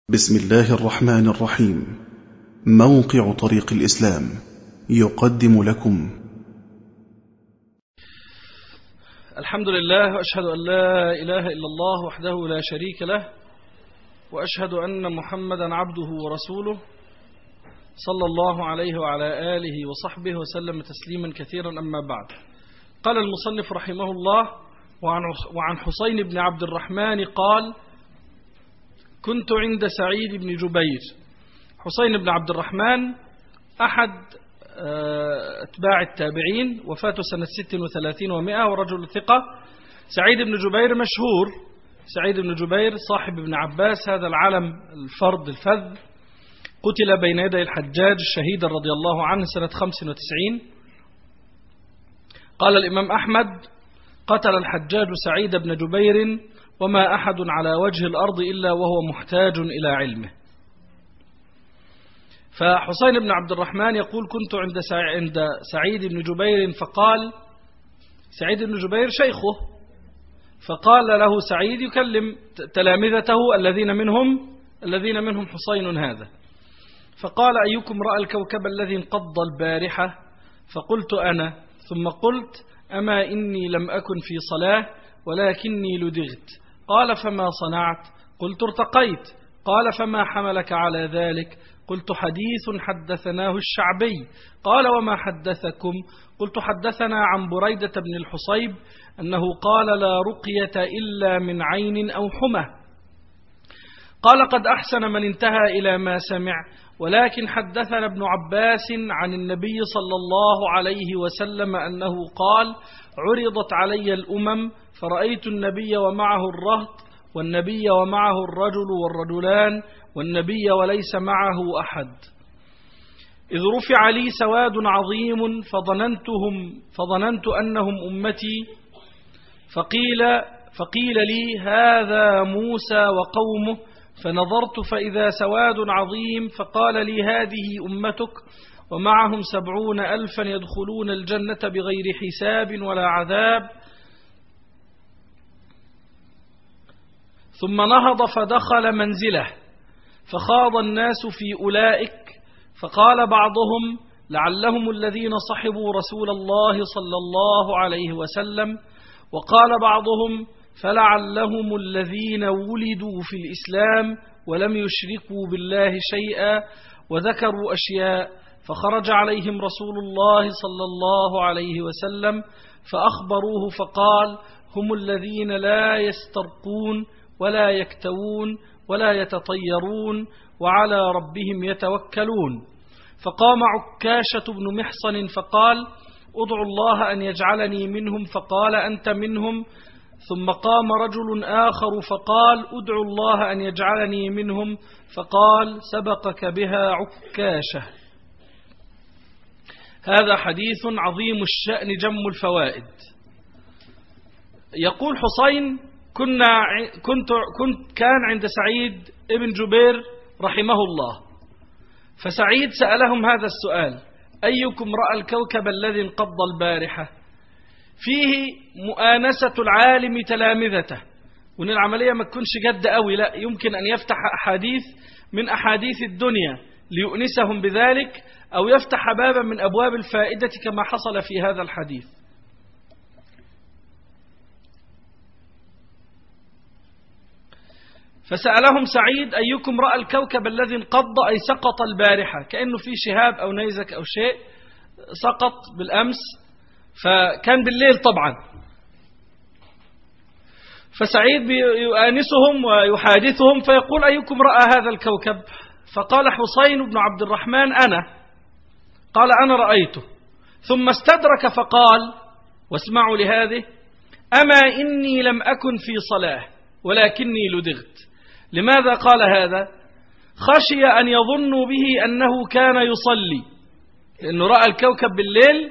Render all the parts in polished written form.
بسم الله الرحمن الرحيم. موقع طريق الإسلام يقدم لكم الحمد لله، وأشهد أن لا إله إلا الله وحده لا شريك له، وأشهد أن محمدا عبده ورسوله صلى الله عليه وعلى آله وصحبه وسلم تسليما كثيرا. أما بعد، قال المصنف رحمه الله: وعن حسين بن عبد الرحمن قال: كنت عند سعيد بن جبير. حسين بن عبد الرحمن أحد أتباع التابعين، وفاته سنة 36 و100، ورجل ثقة. سعيد بن جبير مشهور، سعيد بن جبير صاحب ابن عباس، هذا العلم الفرد الفذ، قتل بين يدي الحجاج الشهيد رضي الله عنه سنة 95. قال الإمام أحمد: قتل الحجاج سعيد بن جبير وما أحد على وجه الأرض إلا وهو محتاج إلى علمه. فحسين بن عبد الرحمن يقول: كنت عند سعيد بن جبير، فقال سعيد بن جبير شيخه، فقال له سعيد يكلم تلامذته الذين منهم حسين هذا، فقال: أيكم رأى الكوكب الذي انقض البارحة؟ فقلت أنا، ثم قلت: أما إني لم أكن في صلاة ولكني لدغت. قال: فما صنعت؟ قلت: ارتقيت. قال: فما حملك على ذلك؟ قلت: حديث حدثناه الشعبي. قال: وما حدثكم؟ قلت: حدثنا عن بريدة بن الحصيب أنه قال: لا رقية إلا من عين أو حمى. قال: قد أحسن من انتهى إلى ما سمع، ولكن حدثنا ابن عباس عن النبي صلى الله عليه وسلم أنه قال: عرضت علي الأمم فرأيت النبي ومعه الرهط، والنبي ومعه الرجل والرجلان، والنبي وليس معه أحد، إذ رفع لي سواد عظيم فظننت أنهم أمتي، فقيل لي: هذا موسى وقومه، فنظرت فإذا سواد عظيم، فقال لي: هذه أمتك ومعهم 70,000 يدخلون الجنة بغير حساب ولا عذاب. ثم نهض فدخل منزله، فخاض الناس في أولئك، فقال بعضهم: لعلهم الذين صحبوا رسول الله صلى الله عليه وسلم، وقال بعضهم: فلعلهم الذين ولدوا في الإسلام ولم يشركوا بالله شيئا، وذكروا أشياء، فخرج عليهم رسول الله صلى الله عليه وسلم فأخبروه، فقال: هم الذين لا يسترقون ولا يكتوون ولا يتطيرون وعلى ربهم يتوكلون. فقام عكاشة بن محصن فقال: ادعوا الله أن يجعلني منهم، فقال: أنت منهم. ثم قام رجل آخر فقال: ادعوا الله أن يجعلني منهم، فقال: سبقك بها عكاشة. هذا حديث عظيم الشأن جم الفوائد. يقول حسين: كان عند سعيد ابن جبير رحمه الله، فسعيد سألهم هذا السؤال: أيكم رأى الكوكب الذي انقض البارحة؟ فيه مؤانسة العالم تلامذته، وإن العملية ما تكونش جد قوي، لا، يمكن أن يفتح أحاديث من أحاديث الدنيا ليؤنسهم بذلك، أو يفتح بابا من أبواب الفائدة كما حصل في هذا الحديث. فسألهم سعيد: أيكم رأى الكوكب الذي انقض، أي سقط البارحة، كأنه في شهاب أو نيزك أو شيء سقط بالأمس، فكان بالليل طبعا. فسعيد يؤانسهم ويحادثهم، فيقول: أيكم رأى هذا الكوكب؟ فقال حسين بن عبد الرحمن: أنا. قال: أنا رأيته. ثم استدرك فقال، واسمعوا لهذه: أما إني لم أكن في صلاة ولكني لدغت. لماذا قال هذا؟ خشي أن يظنوا به أنه كان يصلي، لأنه رأى الكوكب بالليل،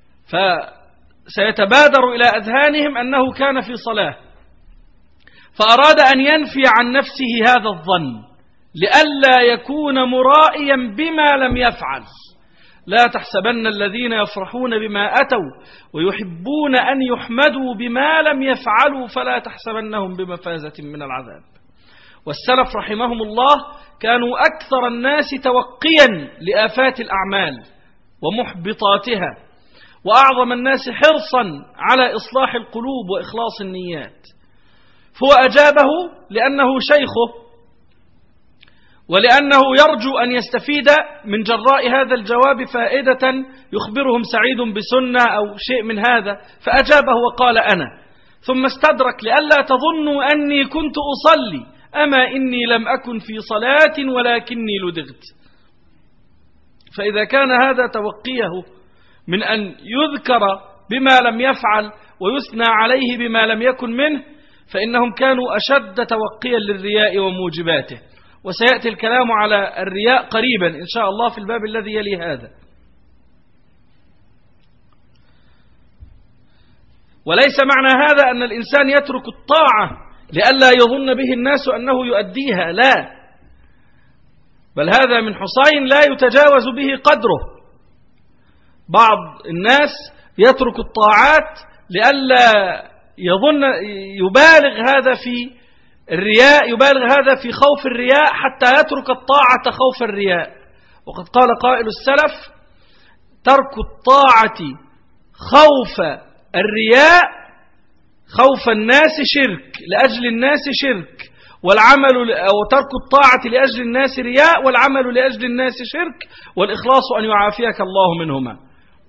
فسيتبادر إلى أذهانهم أنه كان في صلاة، فأراد أن ينفي عن نفسه هذا الظن لئلا يكون مرائيا بما لم يفعل. لا تحسبن الذين يفرحون بما أتوا ويحبون أن يحمدوا بما لم يفعلوا فلا تحسبنهم بمفازة من العذاب. والسلف رحمهم الله كانوا أكثر الناس توقيا لآفات الأعمال ومحبطاتها، وأعظم الناس حرصا على إصلاح القلوب وإخلاص النيات. فهو أجابه لأنه شيخه، ولأنه يرجو أن يستفيد من جراء هذا الجواب فائدة يخبرهم سعيد بسنة أو شيء من هذا، فأجابه وقال أنا، ثم استدرك لئلا تظنوا أني كنت أصلي، أما إني لم أكن في صلاة ولكني لدغت. فإذا كان هذا توقيه من أن يذكر بما لم يفعل ويثنى عليه بما لم يكن منه، فإنهم كانوا أشد توقيا للرياء وموجباته. وسيأتي الكلام على الرياء قريبا إن شاء الله في الباب الذي يلي هذا. وليس معنى هذا أن الإنسان يترك الطاعة لئلا يظن به الناس أنه يؤديها، لا، بل هذا من حصين لا يتجاوز به قدره. بعض الناس يترك الطاعات لئلا يظن، يبالغ هذا في الرياء، يبالغ هذا في خوف الرياء حتى يترك الطاعة خوف الرياء. وقد قال قائل السلف: ترك الطاعة خوف الرياء، خوف الناس شرك، لأجل الناس شرك، والعمل أو ترك الطاعة لأجل الناس رياء، والعمل لأجل الناس شرك، والإخلاص أن يعافيك الله منهما.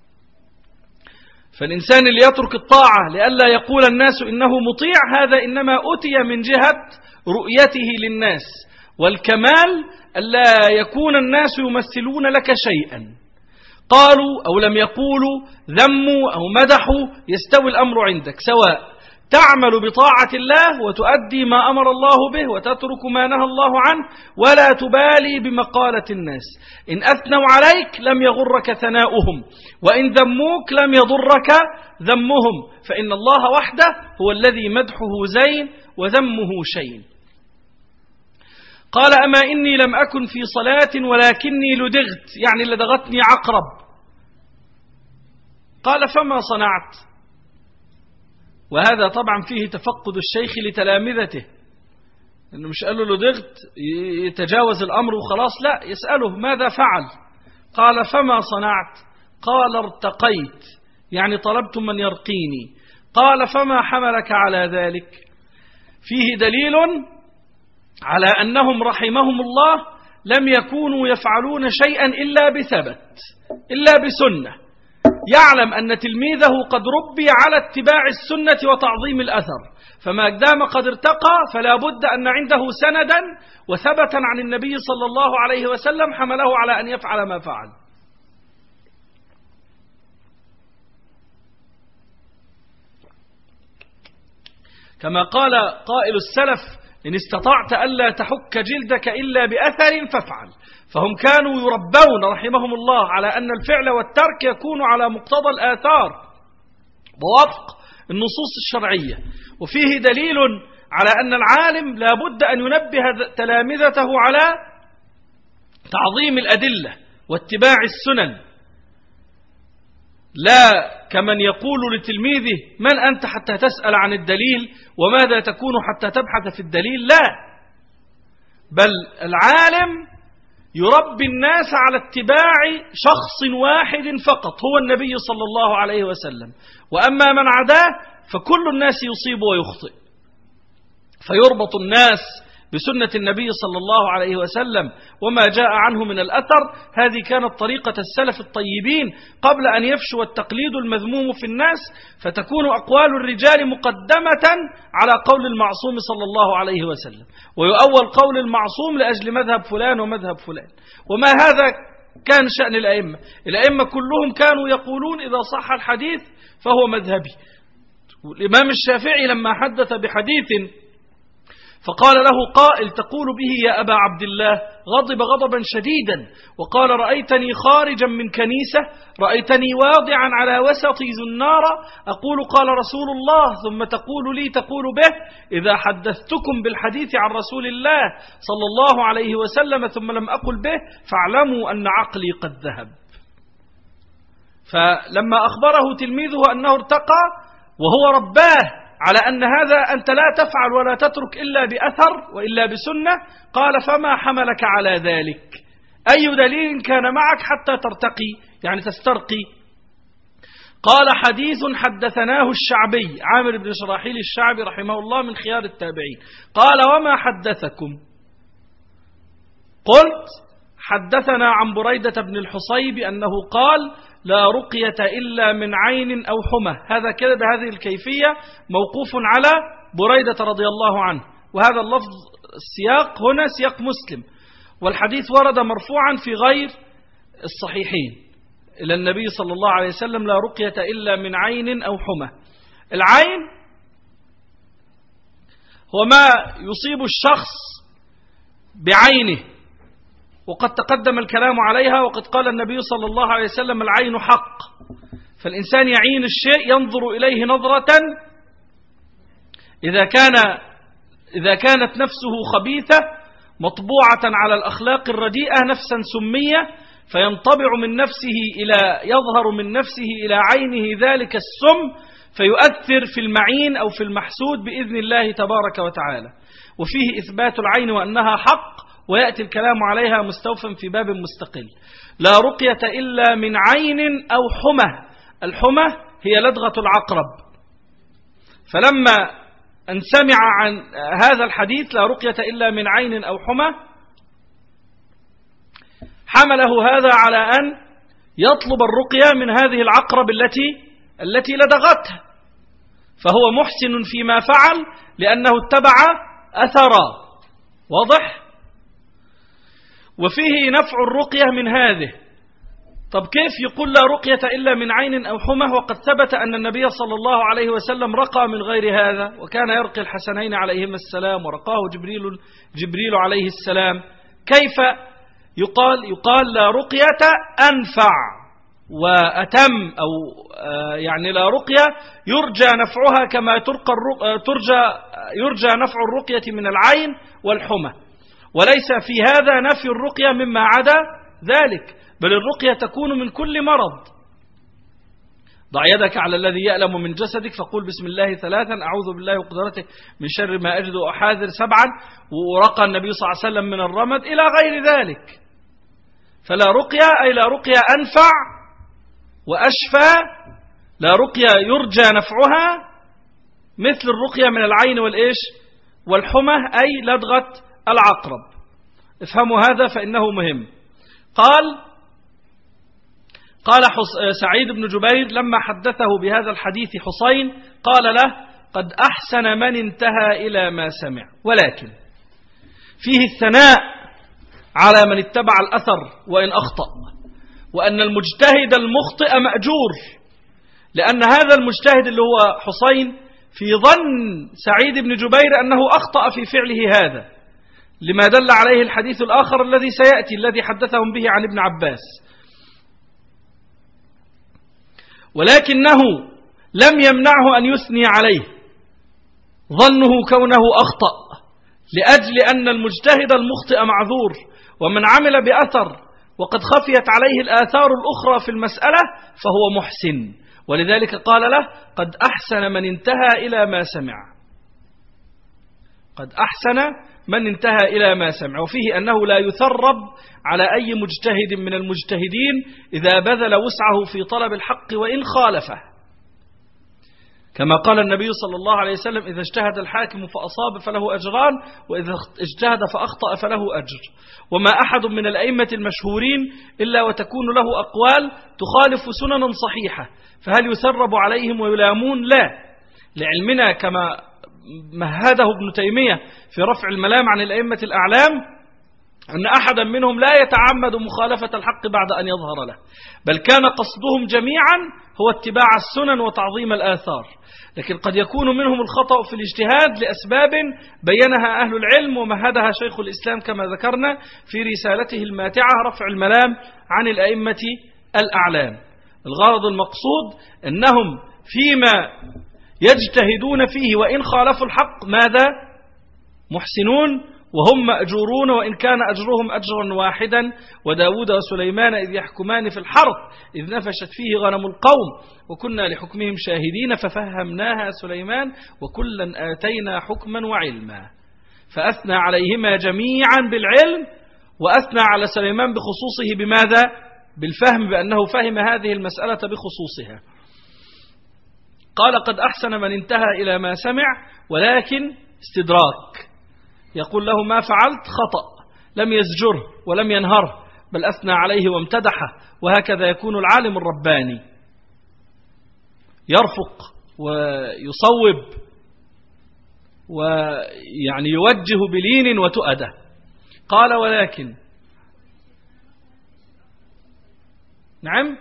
فالإنسان اللي يترك الطاعة لئلا يقول الناس إنه مطيع، هذا إنما أتي من جهة رؤيته للناس، والكمال ألا يكون الناس يمثلون لك شيئا، قالوا أو لم يقولوا، ذموا أو مدحوا، يستوي الأمر عندك، سواء تعمل بطاعة الله وتؤدي ما أمر الله به وتترك ما نهى الله عنه، ولا تبالي بمقالة الناس. إن أثنوا عليك لم يغرك ثناؤهم، وإن ذموك لم يضرك ذمهم، فإن الله وحده هو الذي مدحه زين وذمه شين. قال: أما إني لم أكن في صلاة ولكني لدغت، يعني لدغتني عقرب. قال: فما صنعت؟ وهذا طبعا فيه تفقد الشيخ لتلامذته، إنه مش قال له لدغت يتجاوز الأمر وخلاص، لا، يسأله ماذا فعل. قال: فما صنعت؟ قال: ارتقيت، يعني طلبت من يرقيني. قال: فما حملك على ذلك؟ فيه دليل على أنهم رحمهم الله لم يكونوا يفعلون شيئا إلا بثبت، إلا بسنة. يعلم أن تلميذه قد ربي على اتباع السنة وتعظيم الأثر، فما دام قد ارتقى فلا بد أن عنده سندا وثبتا عن النبي صلى الله عليه وسلم حمله على أن يفعل ما فعل. كما قال قائل السلف: إن استطعت ألا تحك جلدك إلا بأثر فافعل. فهم كانوا يربون رحمهم الله على أن الفعل والترك يكون على مقتضى الآثار ووفق النصوص الشرعية. وفيه دليل على أن العالم لا بد أن ينبه تلامذته على تعظيم الأدلة واتباع السنن، لا كمن يقول لتلميذه: من أنت حتى تسأل عن الدليل، وماذا تكون حتى تبحث في الدليل؟ لا، بل العالم يربي الناس على اتباع شخص واحد فقط، هو النبي صلى الله عليه وسلم، وأما من عداه فكل الناس يصيب ويخطئ. فيربط الناس بسنة النبي صلى الله عليه وسلم وما جاء عنه من الأثر. هذه كانت طريقة السلف الطيبين قبل أن يفشو التقليد المذموم في الناس، فتكون أقوال الرجال مقدمة على قول المعصوم صلى الله عليه وسلم، ويؤول قول المعصوم لأجل مذهب فلان ومذهب فلان. وما هذا كان شأن الأئمة. الأئمة كلهم كانوا يقولون: إذا صح الحديث فهو مذهبي. والإمام الشافعي لما حدث بحديث فقال له قائل: تقول به يا أبا عبد الله؟ غضب غضبا شديدا وقال: رأيتني خارجا من كنيسة، رأيتني واضعا على وسطي زنارة، أقول قال رسول الله، ثم تقول لي تقول به. إذا حدثتكم بالحديث عن رسول الله صلى الله عليه وسلم ثم لم أقل به فاعلموا أن عقلي قد ذهب. فلما أخبره تلميذه أنه ارتقى وهو رباه على أن هذا أنت لا تفعل ولا تترك إلا بأثر وإلا بسنة. قال فما حملك على ذلك؟ أي دليل كان معك حتى ترتقي يعني تسترقي؟ قال حديث حدثناه الشعبي عامر بن شراحيل الشعبي رحمه الله من خيار التابعين. قال وما حدثكم؟ قلت حدثنا عن بريدة بن الحصيب أنه قال لا رقية إلا من عين أو حمى. هذا كده بهذه الكيفية موقوف على بريدة رضي الله عنه، وهذا اللفظ السياق هنا سياق مسلم، والحديث ورد مرفوعا في غير الصحيحين إلى النبي صلى الله عليه وسلم لا رقية إلا من عين أو حمى. العين هو ما يصيب الشخص بعينه، وقد تقدم الكلام عليها، وقد قال النبي صلى الله عليه وسلم العين حق، فالإنسان يعين الشيء ينظر إليه نظرة إذا كانت نفسه خبيثة مطبوعة على الأخلاق الرديئة نفسا سمية، فينطبع من نفسه يظهر من نفسه إلى عينه ذلك السم، فيؤثر في المعين أو في المحسود بإذن الله تبارك وتعالى. وفيه إثبات العين وأنها حق، ويأتي الكلام عليها مستوفا في باب مستقل. لا رقية إلا من عين أو حمى. الحمى هي لدغة العقرب. فلما أن سمع عن هذا الحديث لا رقية إلا من عين أو حمى، حمله هذا على أن يطلب الرقية من هذه العقرب التي لدغته، فهو محسن فيما فعل لأنه اتبع أثرا. واضح؟ وفيه نفع الرقية من هذه. طب كيف يقول لا رقية إلا من عين أو حمى وقد ثبت أن النبي صلى الله عليه وسلم رقى من غير هذا، وكان يرقي الحسنين عليهما السلام، ورقاه جبريل عليه السلام؟ كيف يقال لا رقية أنفع وأتم، أو يعني لا رقية يرجى نفعها كما يرجى نفع الرقية من العين والحمى، وليس في هذا نفي الرقية مما عدا ذلك، بل الرقية تكون من كل مرض. ضع يدك على الذي يألم من جسدك فقول بسم الله 3، أعوذ بالله وقدرته من شر ما أجد وأحاذر 7، ورقى النبي صلى الله عليه وسلم من الرمد إلى غير ذلك. فلا رقية أي لا رقية أنفع وأشفى، لا رقية يرجى نفعها مثل الرقية من العين والحمى أي لدغة العقرب. افهموا هذا فإنه مهم. قال سعيد بن جبير لما حدثه بهذا الحديث حسين قال له قد أحسن من انتهى إلى ما سمع، ولكن فيه الثناء على من اتبع الأثر وإن أخطأ، وأن المجتهد المخطئ مأجور، لأن هذا المجتهد اللي هو حسين في ظن سعيد بن جبير أنه أخطأ في فعله هذا، لما دل عليه الحديث الآخر الذي سيأتي الذي حدثهم به عن ابن عباس، ولكنه لم يمنعه أن يثني عليه ظنه كونه أخطأ، لأجل أن المجتهد المخطئ معذور، ومن عمل بأثر وقد خفيت عليه الآثار الأخرى في المسألة فهو محسن، ولذلك قال له قد أحسن من انتهى إلى ما سمع. قد أحسن من انتهى إلى ما سمع. وفيه أنه لا يثرب على أي مجتهد من المجتهدين إذا بذل وسعه في طلب الحق وإن خالفه، كما قال النبي صلى الله عليه وسلم إذا اجتهد الحاكم فأصاب فله أجران، وإذا اجتهد فأخطأ فله أجر. وما أحد من الأئمة المشهورين إلا وتكون له أقوال تخالف سننا صحيحة، فهل يثرب عليهم ويلامون؟ لا، لعلمنا كما مهده ابن تيمية في رفع الملام عن الأئمة الأعلام أن أحدا منهم لا يتعمد مخالفة الحق بعد أن يظهر له، بل كان قصدهم جميعا هو اتباع السنن وتعظيم الآثار، لكن قد يكون منهم الخطأ في الاجتهاد لأسباب بينها أهل العلم ومهدها شيخ الإسلام كما ذكرنا في رسالته الماتعة رفع الملام عن الأئمة الأعلام. الغرض المقصود أنهم فيما يجتهدون فيه وإن خالفوا الحق ماذا؟ محسنون وهم مأجورون وإن كان أجرهم أجرا واحدا، وداود وسليمان إذ يحكمان في الحرث إذ نفشت فيه غنم القوم وكنا لحكمهم شاهدين ففهمناها سليمان وكلا آتينا حكما وعلما. فأثنى عليهما جميعا بالعلم، وأثنى على سليمان بخصوصه بماذا؟ بالفهم، بأنه فهم هذه المسألة بخصوصها. قال قد أحسن من انتهى إلى ما سمع، ولكن استدراك، يقول له ما فعلت خطأ، لم يزجره ولم ينهره، بل أثنى عليه وامتدحه. وهكذا يكون العالم الرباني، يرفق ويصوب ويعني يوجه بلين وتؤدة. قال ولكن نعم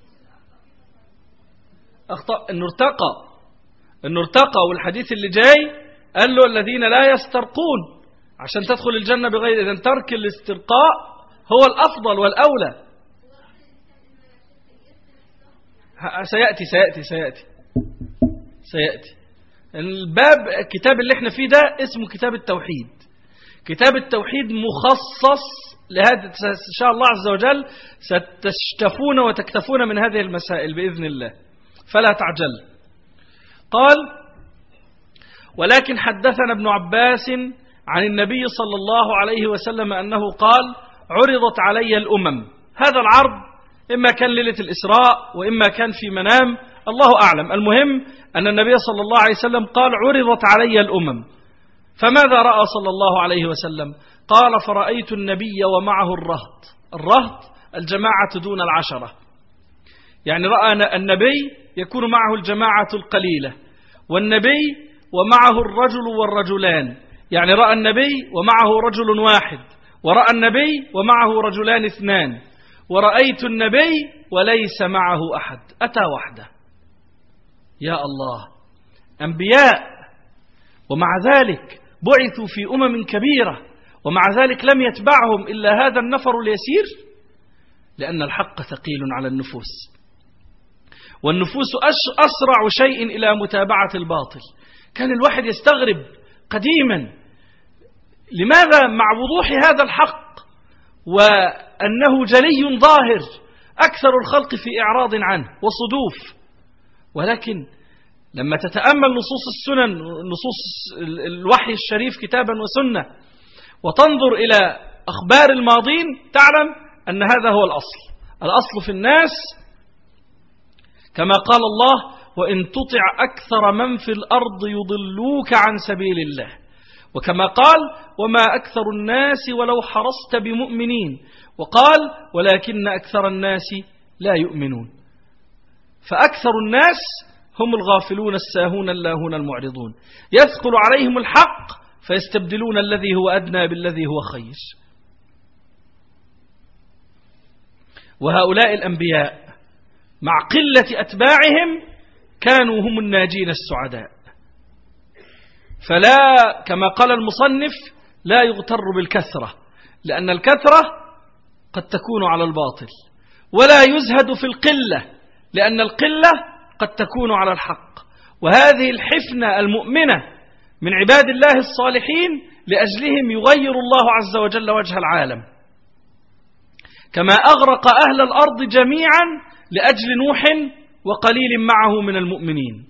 أخطأ إنه ارتقى، والحديث اللي جاي قال له الذين لا يسترقون عشان تدخل الجنة بغير إذن. ترك الاسترقاء هو الأفضل والأولى. سيأتي الباب. الكتاب اللي احنا فيه ده اسمه كتاب التوحيد. كتاب التوحيد مخصص لهذا إن شاء الله عز وجل. ستشتفون وتكتفون من هذه المسائل بإذن الله، فلا تعجل. قال ولكن حدثنا ابن عباس عن النبي صلى الله عليه وسلم أنه قال عرضت علي الأمم. هذا العرض إما كان ليلة الإسراء وإما كان في منام، الله أعلم. المهم أن النبي صلى الله عليه وسلم قال عرضت علي الأمم. فماذا رأى صلى الله عليه وسلم؟ قال فرأيت النبي ومعه الرهط. الرهط الجماعة دون العشرة، يعني رأى النبي يكون معه الجماعة القليلة، والنبي ومعه الرجل والرجلان، يعني رأى النبي ومعه رجل واحد، ورأى النبي ومعه رجلان اثنان، ورأيت النبي وليس معه أحد، أتى وحده. يا الله، أنبياء ومع ذلك بعثوا في أمم كبيرة، ومع ذلك لم يتبعهم إلا هذا النفر اليسير، لأن الحق ثقيل على النفوس، والنفوس أسرع شيء إلى متابعة الباطل. كان الواحد يستغرب قديما لماذا مع وضوح هذا الحق وأنه جلي ظاهر أكثر الخلق في إعراض عنه وصدوف، ولكن لما تتأمل نصوص السنن، نصوص الوحي الشريف كتابا وسنة، وتنظر إلى أخبار الماضين، تعلم أن هذا هو الأصل. الأصل في الناس كما قال الله وإن تطع أكثر من في الأرض يضلوك عن سبيل الله، وكما قال وما أكثر الناس ولو حرصت بمؤمنين، وقال ولكن أكثر الناس لا يؤمنون. فأكثر الناس هم الغافلون الساهون اللاهون المعرضون، يثقل عليهم الحق فيستبدلون الذي هو أدنى بالذي هو خير. وهؤلاء الأنبياء مع قلة أتباعهم كانوا هم الناجين السعداء. فلا كما قال المصنف لا يغتر بالكثرة، لأن الكثرة قد تكون على الباطل، ولا يزهد في القلة، لأن القلة قد تكون على الحق. وهذه الحفنة المؤمنة من عباد الله الصالحين لأجلهم يغير الله عز وجل وجه العالم، كما أغرق أهل الأرض جميعا لأجل نوح وقليل معه من المؤمنين.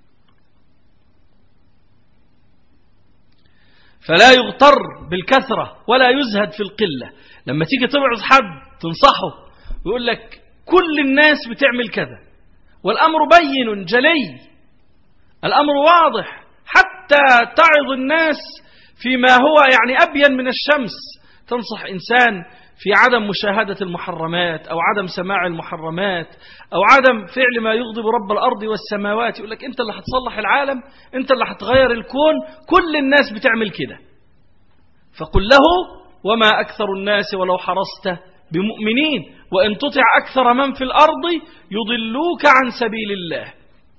فلا يغتر بالكثرة ولا يزهد في القلة. لما تيجي تبعظ حد تنصحه ويقول لك كل الناس بتعمل كذا، والأمر بين جلي، الأمر واضح، حتى تعظ الناس فيما هو يعني أبين من الشمس. تنصح إنسان في عدم مشاهدة المحرمات أو عدم سماع المحرمات أو عدم فعل ما يغضب رب الأرض والسماوات، يقول لك أنت اللي هتصلح العالم، أنت اللي هتغير الكون، كل الناس بتعمل كده. فقل له وما أكثر الناس ولو حرصت بمؤمنين وإن تطع أكثر من في الأرض يضلوك عن سبيل الله.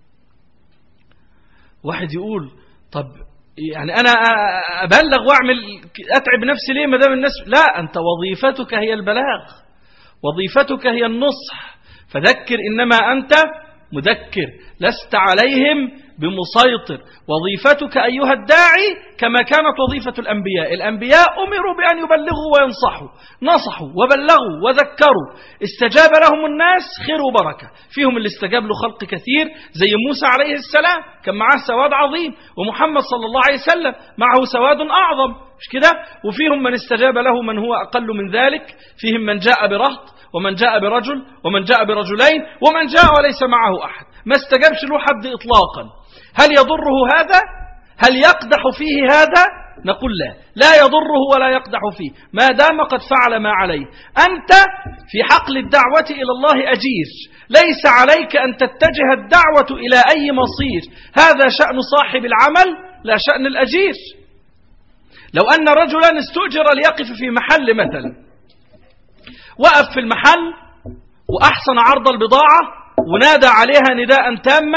واحد يقول طب يعني أنا أبلغ وأعمل أتعب نفسي ليه ما دام الناس؟ لا، أنت وظيفتك هي البلاغ، وظيفتك هي النصح، فذكر إنما أنت مذكر، لست عليهم بمسيطر. وظيفتك أيها الداعي كما كانت وظيفة الأنبياء. الأنبياء أمروا بأن يبلغوا وينصحوا، نصحوا وبلغوا وذكروا، استجاب لهم الناس خير وبركة. فيهم اللي استجاب له خلق كثير زي موسى عليه السلام كان معه سواد عظيم، ومحمد صلى الله عليه وسلم معه سواد أعظم، مش كده؟ وفيهم من استجاب له من هو أقل من ذلك، فيهم من جاء برهط ومن جاء برجل ومن جاء برجلين ومن جاء وليس معه أحد، ما استجابش له حد إطلاقا. هل يضره هذا؟ هل يقدح فيه هذا؟ نقول لا يضره ولا يقدح فيه ما دام قد فعل ما عليه. أنت في حقل الدعوة إلى الله أجير، ليس عليك أن تتجه الدعوة إلى أي مصير، هذا شأن صاحب العمل لا شأن الأجير. لو أن رجلا استؤجر ليقف في محل مثلا، وقف في المحل وأحسن عرض البضاعة ونادى عليها نداء تاما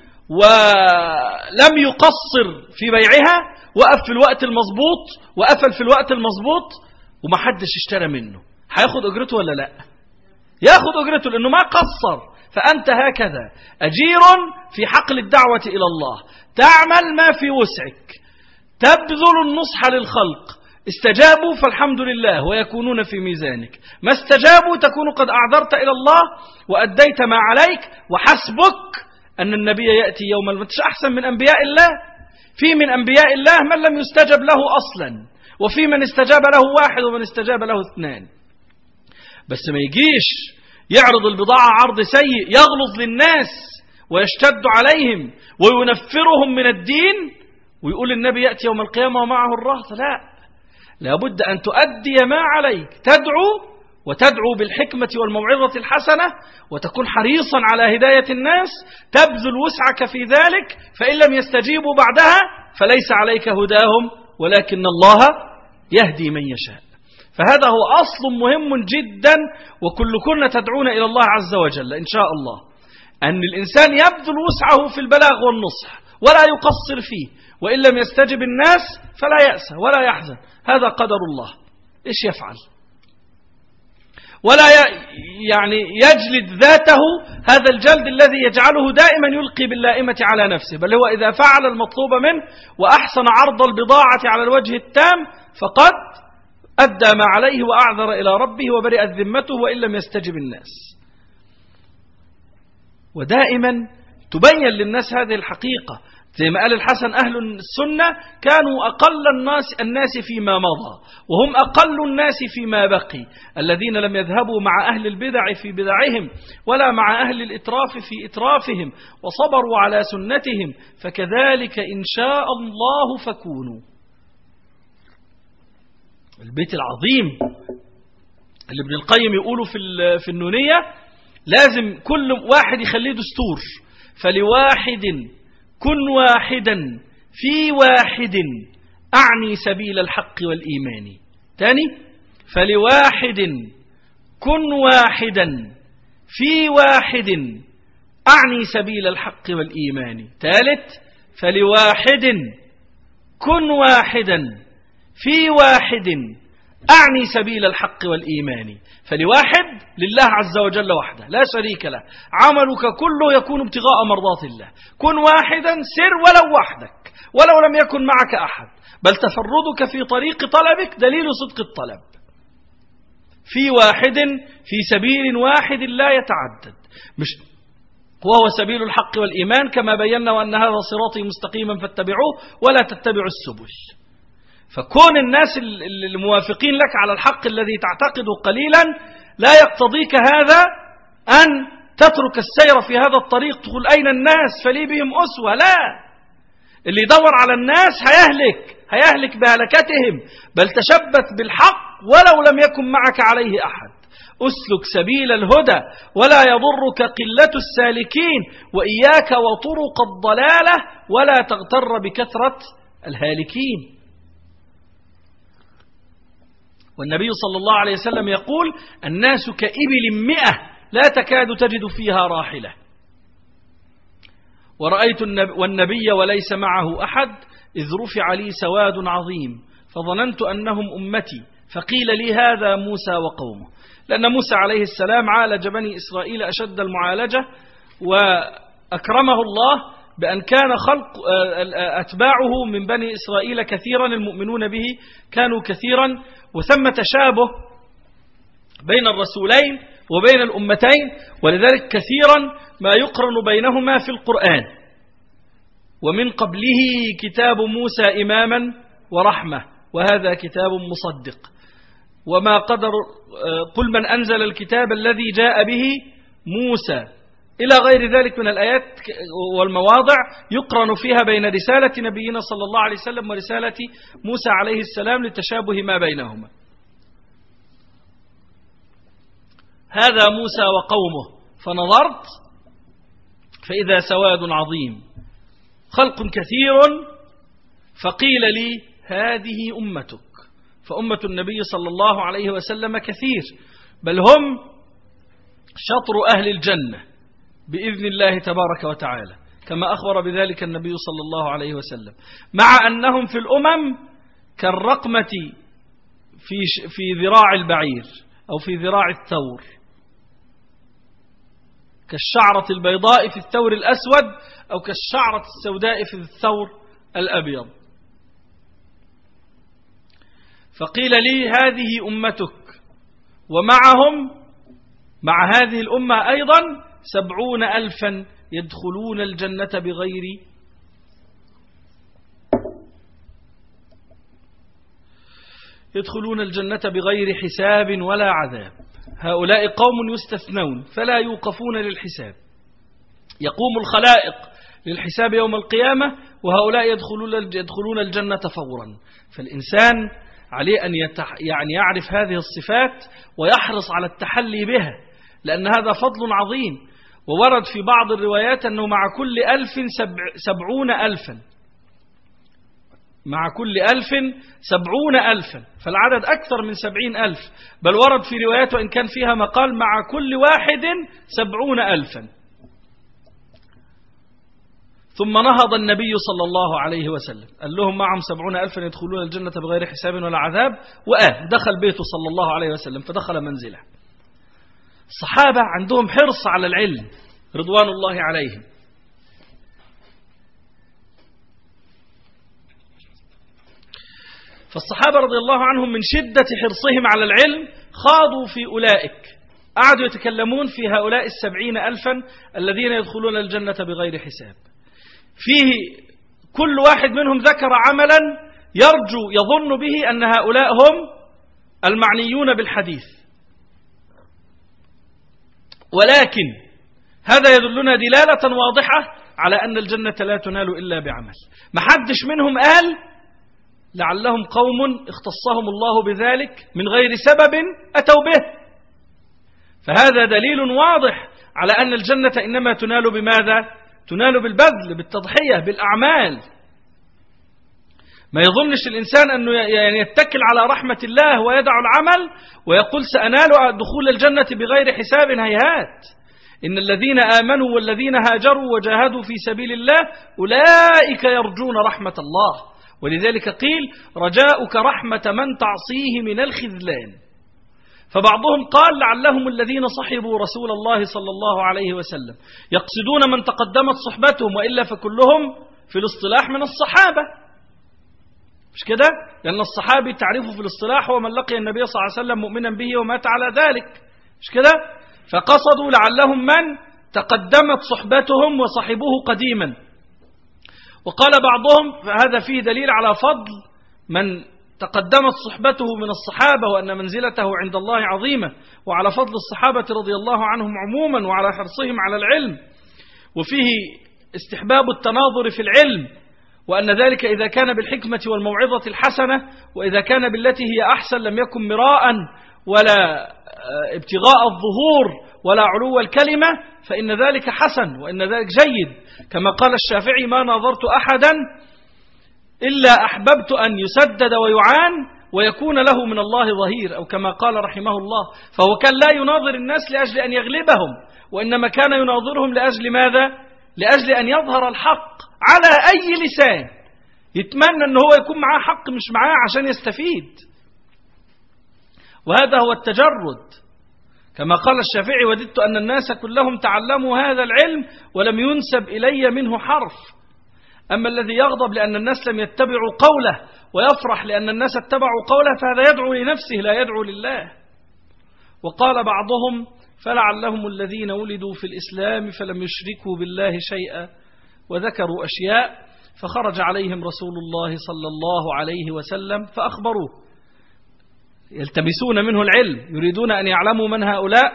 ولم يقصر في بيعها، وقف في الوقت المضبوط وقفل في الوقت المضبوط ومحدش اشترى منه، هياخد أجرته ولا لا؟ ياخد أجرته لأنه ما قصر. فأنت هكذا أجير في حقل الدعوة إلى الله، تعمل ما في وسعك، تبذل النصح للخلق، استجابوا فالحمد لله ويكونون في ميزانك، ما استجابوا تكون قد أعذرت إلى الله وأديت ما عليك، وحسبك أن النبي يأتي يوم المتش أحسن من أنبياء الله. في من أنبياء الله من لم يستجب له أصلا، وفي من استجاب له 1 ومن استجاب له 2. بس ما يجيش يعرض البضاعة عرض سيء يغلظ للناس ويشتد عليهم وينفرهم من الدين ويقول النبي يأتي يوم القيامة ومعه الرهط. لا، لابد أن تؤدي ما عليك، تدعو بالحكمة والموعظة الحسنة، وتكون حريصا على هداية الناس، تبذل وسعك في ذلك، فإن لم يستجيبوا بعدها فليس عليك هداهم ولكن الله يهدي من يشاء. فهذا هو أصل مهم جدا، وكلكن تدعون إلى الله عز وجل إن شاء الله، أن الإنسان يبذل وسعه في البلاغ والنصح ولا يقصر فيه، وإن لم يستجب الناس فلا يأسى ولا يحزن، هذا قدر الله، إيش يفعل؟ ولا يعني يجلد ذاته هذا الجلد الذي يجعله دائما يلقي باللائمة على نفسه، بل هو إذا فعل المطلوب منه وأحسن عرض البضاعة على الوجه التام فقد أدى ما عليه وأعذر إلى ربه وبرئت ذمته وإن لم يستجب الناس. ودائما تبين للناس هذه الحقيقة، زي ما قال الحسن أهل السنة كانوا أقل الناس فيما مضى، وهم أقل الناس فيما بقي، الذين لم يذهبوا مع أهل البدع في بدعهم ولا مع أهل الإتراف في إترافهم، وصبروا على سنتهم، فكذلك إن شاء الله فكونوا. البيت العظيم اللي ابن القيم يقوله في النونية، لازم كل واحد يخليه دستور، فلواحد كن واحدا في واحد أعني سبيل الحق والإيمان. تاني، فلواحد كن واحدا في واحد أعني سبيل الحق والإيمان. ثالث، فلواحد كن واحدا في واحد أعني سبيل الحق والإيمان. فلواحد لله عز وجل وحده لا شريك له، عملك كله يكون ابتغاء مرضات الله. كن واحدا، سر ولو وحدك ولو لم يكن معك أحد، بل تفردك في طريق طلبك دليل صدق الطلب. في واحد في سبيل واحد لا يتعدد، مش وهو سبيل الحق والإيمان، كما بينا وأن هذا صراطي مستقيما فاتبعوه ولا تتبعوا السبل. فكون الناس الموافقين لك على الحق الذي تعتقده قليلا لا يقتضيك هذا أن تترك السير في هذا الطريق تقول أين الناس فلي بهم أسوة. لا، اللي يدور على الناس هيهلك بهلكتهم، بل تشبث بالحق ولو لم يكن معك عليه أحد. أسلك سبيل الهدى ولا يضرك قلة السالكين، وإياك وطرق الضلالة ولا تغتر بكثرة الهالكين. والنبي صلى الله عليه وسلم يقول: الناس كإبل 100 لا تكاد تجد فيها راحلة. ورأيت والنبي وليس معه أحد إذ رفع لي سواد عظيم فظننت أنهم أمتي، فقيل لي هذا موسى وقومه. لأن موسى عليه السلام عالج بني إسرائيل أشد المعالجة، وأكرمه الله بأن كان خلق أتباعه من بني إسرائيل كثيرا، المؤمنون به كانوا كثيرا، وثم تشابه بين الرسولين وبين الأمتين، ولذلك كثيرا ما يقرن بينهما في القرآن. ومن قبله كتاب موسى إماما ورحمة، وهذا كتاب مصدق. وما قدر قل من أنزل الكتاب الذي جاء به موسى، إلى غير ذلك من الآيات والمواضع يقرن فيها بين رسالة نبينا صلى الله عليه وسلم ورسالة موسى عليه السلام لتشابه ما بينهما. هذا موسى وقومه فنظرت فإذا سواد عظيم، خلق كثير، فقيل لي هذه أمتك. فأمة النبي صلى الله عليه وسلم كثير، بل هم شطر أهل الجنة بإذن الله تبارك وتعالى، كما أخبر بذلك النبي صلى الله عليه وسلم، مع أنهم في الأمم كالرقمة في ذراع البعير أو في ذراع الثور، كالشعرة البيضاء في الثور الأسود أو كالشعرة السوداء في الثور الأبيض. فقيل لي هذه أمتك، ومعهم مع هذه الأمة أيضا 70,000 يدخلون الجنة بغير حساب ولا عذاب. هؤلاء قوم يستثنون فلا يوقفون للحساب، يقوم الخلائق للحساب يوم القيامة، وهؤلاء يدخلون الجنة فورا. فالإنسان عليه أن يعرف هذه الصفات ويحرص على التحلي بها، لأن هذا فضل عظيم. وورد في بعض الروايات أنه مع كل 1000 70,000، مع كل 1000 70,000، فالعدد أكثر من 70,000. بل ورد في روايات وإن كان فيها مقال مع كل واحد 70,000. ثم نهض النبي صلى الله عليه وسلم قال لهم معهم 70,000 يدخلون الجنة بغير حساب ولا عذاب، دخل بيته صلى الله عليه وسلم فدخل منزله. الصحابة عندهم حرص على العلم رضوان الله عليهم، فالصحابة رضي الله عنهم من شدة حرصهم على العلم خاضوا في أولئك، قعدوا يتكلمون في هؤلاء 70,000 الذين يدخلون الجنة بغير حساب. فيه كل واحد منهم ذكر عملا يظن به أن هؤلاء هم المعنيون بالحديث، ولكن هذا يدلنا دلالة واضحة على أن الجنة لا تنال إلا بعمل. ما حدش منهم قال لعلهم قوم اختصهم الله بذلك من غير سبب أتوا به، فهذا دليل واضح على أن الجنة إنما تنال بماذا؟ تنال بالبذل، بالتضحية، بالأعمال. ما يظنش الإنسان أنه يتكل على رحمة الله ويدع العمل ويقول سأنال دخول الجنة بغير حساب، هيهات. إن الذين آمنوا والذين هاجروا وجاهدوا في سبيل الله أولئك يرجون رحمة الله، ولذلك قيل رجاؤك رحمة من تعصيه من الخذلان. فبعضهم قال لعلهم الذين صحبوا رسول الله صلى الله عليه وسلم، يقصدون من تقدمت صحبتهم، وإلا فكلهم في الاصطلاح من الصحابة، مش كده؟ لأن الصحابي تعرفه في الاصطلاح هو من لقي النبي صلى الله عليه وسلم مؤمنا به ومات على ذلك، مش كده؟ فقصدوا لعلهم من تقدمت صحبتهم وصحبوه قديما. وقال بعضهم فهذا فيه دليل على فضل من تقدمت صحبته من الصحابة، وأن منزلته عند الله عظيمة، وعلى فضل الصحابة رضي الله عنهم عموما، وعلى حرصهم على العلم. وفيه استحباب التناظر في العلم، وأن ذلك إذا كان بالحكمة والموعظة الحسنة، وإذا كان بالتي هي أحسن لم يكن مراء ولا ابتغاء الظهور ولا علو الكلمة، فإن ذلك حسن وإن ذلك جيد. كما قال الشافعي ما ناظرت أحدا إلا أحببت أن يسدد ويعان ويكون له من الله ظهير، أو كما قال رحمه الله. فهو كان لا يناظر الناس لأجل أن يغلبهم، وإنما كان يناظرهم لأجل ماذا؟ لأجل أن يظهر الحق على أي لسان، يتمنى أنه هو يكون معاه حق مش معاه عشان يستفيد. وهذا هو التجرد، كما قال الشافعي: وددت أن الناس كلهم تعلموا هذا العلم ولم ينسب إلي منه حرف. أما الذي يغضب لأن الناس لم يتبعوا قوله ويفرح لأن الناس اتبعوا قوله فهذا يدعو لنفسه لا يدعو لله. وقال بعضهم: فلعلهم الذين ولدوا في الإسلام فلم يشركوا بالله شيئا، وذكروا أشياء فخرج عليهم رسول الله صلى الله عليه وسلم فأخبروه، يلتمسون منه العلم، يريدون أن يعلموا من هؤلاء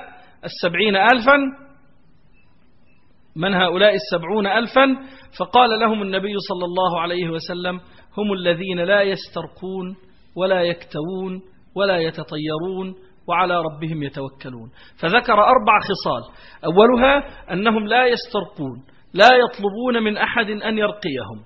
70,000 فقال لهم النبي صلى الله عليه وسلم: هم الذين لا يسترقون ولا يكتوون ولا يتطيرون وعلى ربهم يتوكلون. فذكر 4 خصال: أولها أنهم لا يسترقون، لا يطلبون من أحد أن يرقيهم،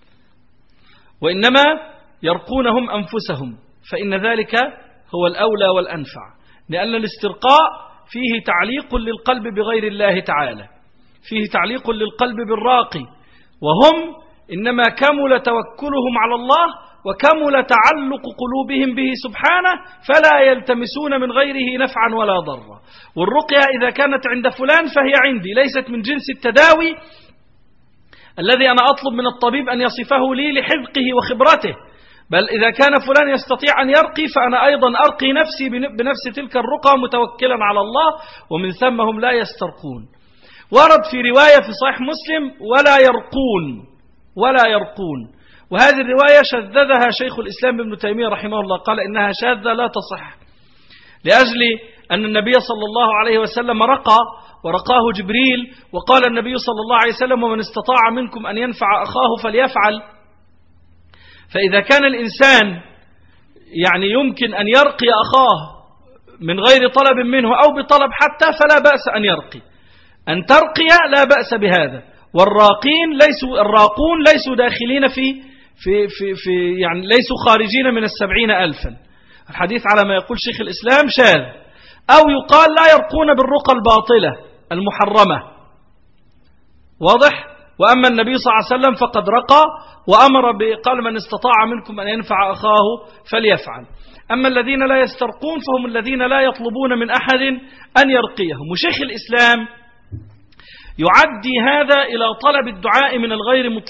وإنما يرقونهم أنفسهم، فإن ذلك هو الأولى والأنفع، لأن الاسترقاء فيه تعليق للقلب بغير الله تعالى، فيه تعليق للقلب بالراقي، وهم إنما كمل توكلهم على الله وكمل تعلق قلوبهم به سبحانه، فلا يلتمسون من غيره نفعا ولا ضرا. والرقية إذا كانت عند فلان فهي عندي، ليست من جنس التداوي الذي أنا أطلب من الطبيب أن يصفه لي لحذقه وخبرته، بل إذا كان فلان يستطيع أن يرقي فأنا أيضا أرقي نفسي بنفس تلك الرقى متوكلا على الله، ومن ثم هم لا يسترقون. ورد في رواية في صحيح مسلم: ولا يرقون، وهذه الرواية شذذها شيخ الإسلام ابن تيمية رحمه الله، قال إنها شاذة لا تصح، لأجل أن النبي صلى الله عليه وسلم رقى ورقاه جبريل، وقال النبي صلى الله عليه وسلم: ومن استطاع منكم أن ينفع أخاه فليفعل. فإذا كان الإنسان يمكن أن يرقي أخاه من غير طلب منه أو بطلب حتى، فلا بأس أن يرقي، أن ترقي لا بأس بهذا. الراقون ليسوا داخلين في ليسوا خارجين من 70,000. الحديث على ما يقول شيخ الإسلام شاذ، أو يقال لا يرقون بالرقى الباطلة المحرمة، واضح؟ وأما النبي صلى الله عليه وسلم فقد رقى وأمر قال: من استطاع منكم أن ينفع أخاه فليفعل. أما الذين لا يسترقون فهم الذين لا يطلبون من أحد أن يرقيهم. وشيخ الإسلام يعدي هذا إلى طلب الدعاء من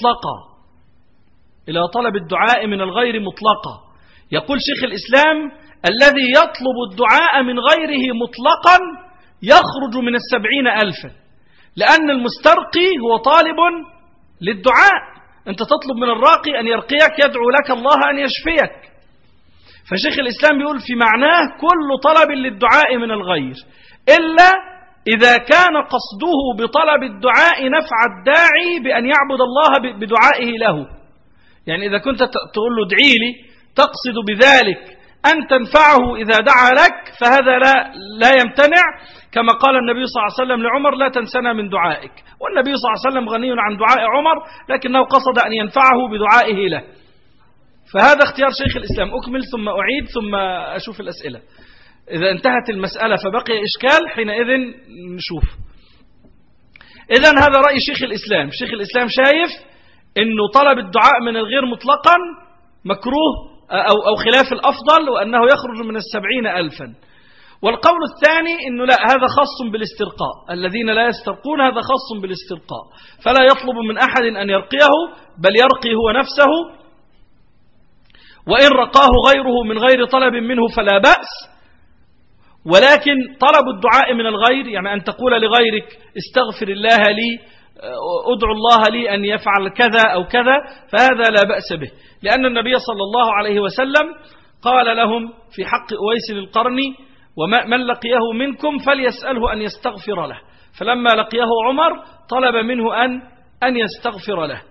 الغير مطلقة، يقول شيخ الإسلام: الذي يطلب الدعاء من غيره مطلقا يخرج من 70,000، لأن المسترقي هو طالب للدعاء، أنت تطلب من الراقي أن يرقيك، يدعو لك الله أن يشفيك. فشيخ الإسلام بيقول في معناه كل طلب للدعاء من الغير، إلا إذا كان قصده بطلب الدعاء نفع الداعي بأن يعبد الله بدعائه له. يعني إذا كنت تقول له ادعي لي تقصد بذلك أن تنفعه إذا دعا لك، فهذا لا يمتنع، كما قال النبي صلى الله عليه وسلم لعمر: لا تنسنا من دعائك. والنبي صلى الله عليه وسلم غني عن دعاء عمر، لكنه قصد أن ينفعه بدعائه له. فهذا اختيار شيخ الإسلام. أكمل ثم أعيد ثم أشوف الأسئلة. إذا انتهت المسألة فبقي إشكال حينئذ نشوف. إذن هذا رأي شيخ الإسلام. شيخ الإسلام شايف أنه طلب الدعاء من الغير مطلقا مكروه أو خلاف الأفضل، وأنه يخرج من 70,000. والقول الثاني أنه لا، هذا خاص بالاسترقاء، الذين لا يسترقون هذا خاص بالاسترقاء، فلا يطلب من أحد أن يرقيه، بل يرقي هو نفسه، وإن رقاه غيره من غير طلب منه فلا بأس. ولكن طلب الدعاء من الغير، يعني أن تقول لغيرك استغفر الله لي، ادعو الله لي أن يفعل كذا أو كذا، فهذا لا بأس به، لأن النبي صلى الله عليه وسلم قال لهم في حق أويس القرني: ومن لقيه منكم فليسأله أن يستغفر له. فلما لقيه عمر طلب منه أن يستغفر له.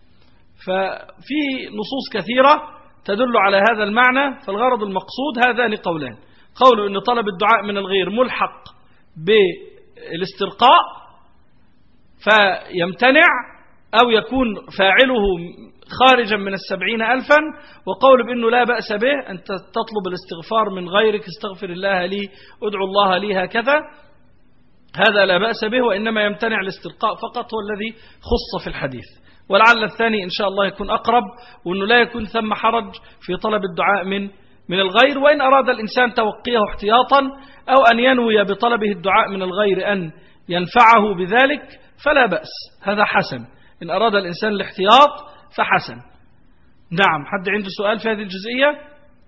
ففي نصوص كثيرة تدل على هذا المعنى. فالغرض المقصود هذان قولان: قول أن طلب الدعاء من الغير ملحق بالاسترقاء فيمتنع أو يكون فاعله خارجا من 70,000، وقول بأنه لا بأس به أن تطلب الاستغفار من غيرك، استغفر الله لي، ادعو الله لي، هكذا، هذا لا بأس به، وإنما يمتنع الاسترقاء فقط هو الذي خص في الحديث. ولعل الثاني إن شاء الله يكون أقرب، وأنه لا يكون ثم حرج في طلب الدعاء من الغير. وإن أراد الإنسان توقيه احتياطا أو أن ينوي بطلبه الدعاء من الغير أن ينفعه بذلك فلا بأس، هذا حسن. إن أراد الإنسان الاحتياط فحسن. نعم، حد عنده سؤال في هذه الجزئية؟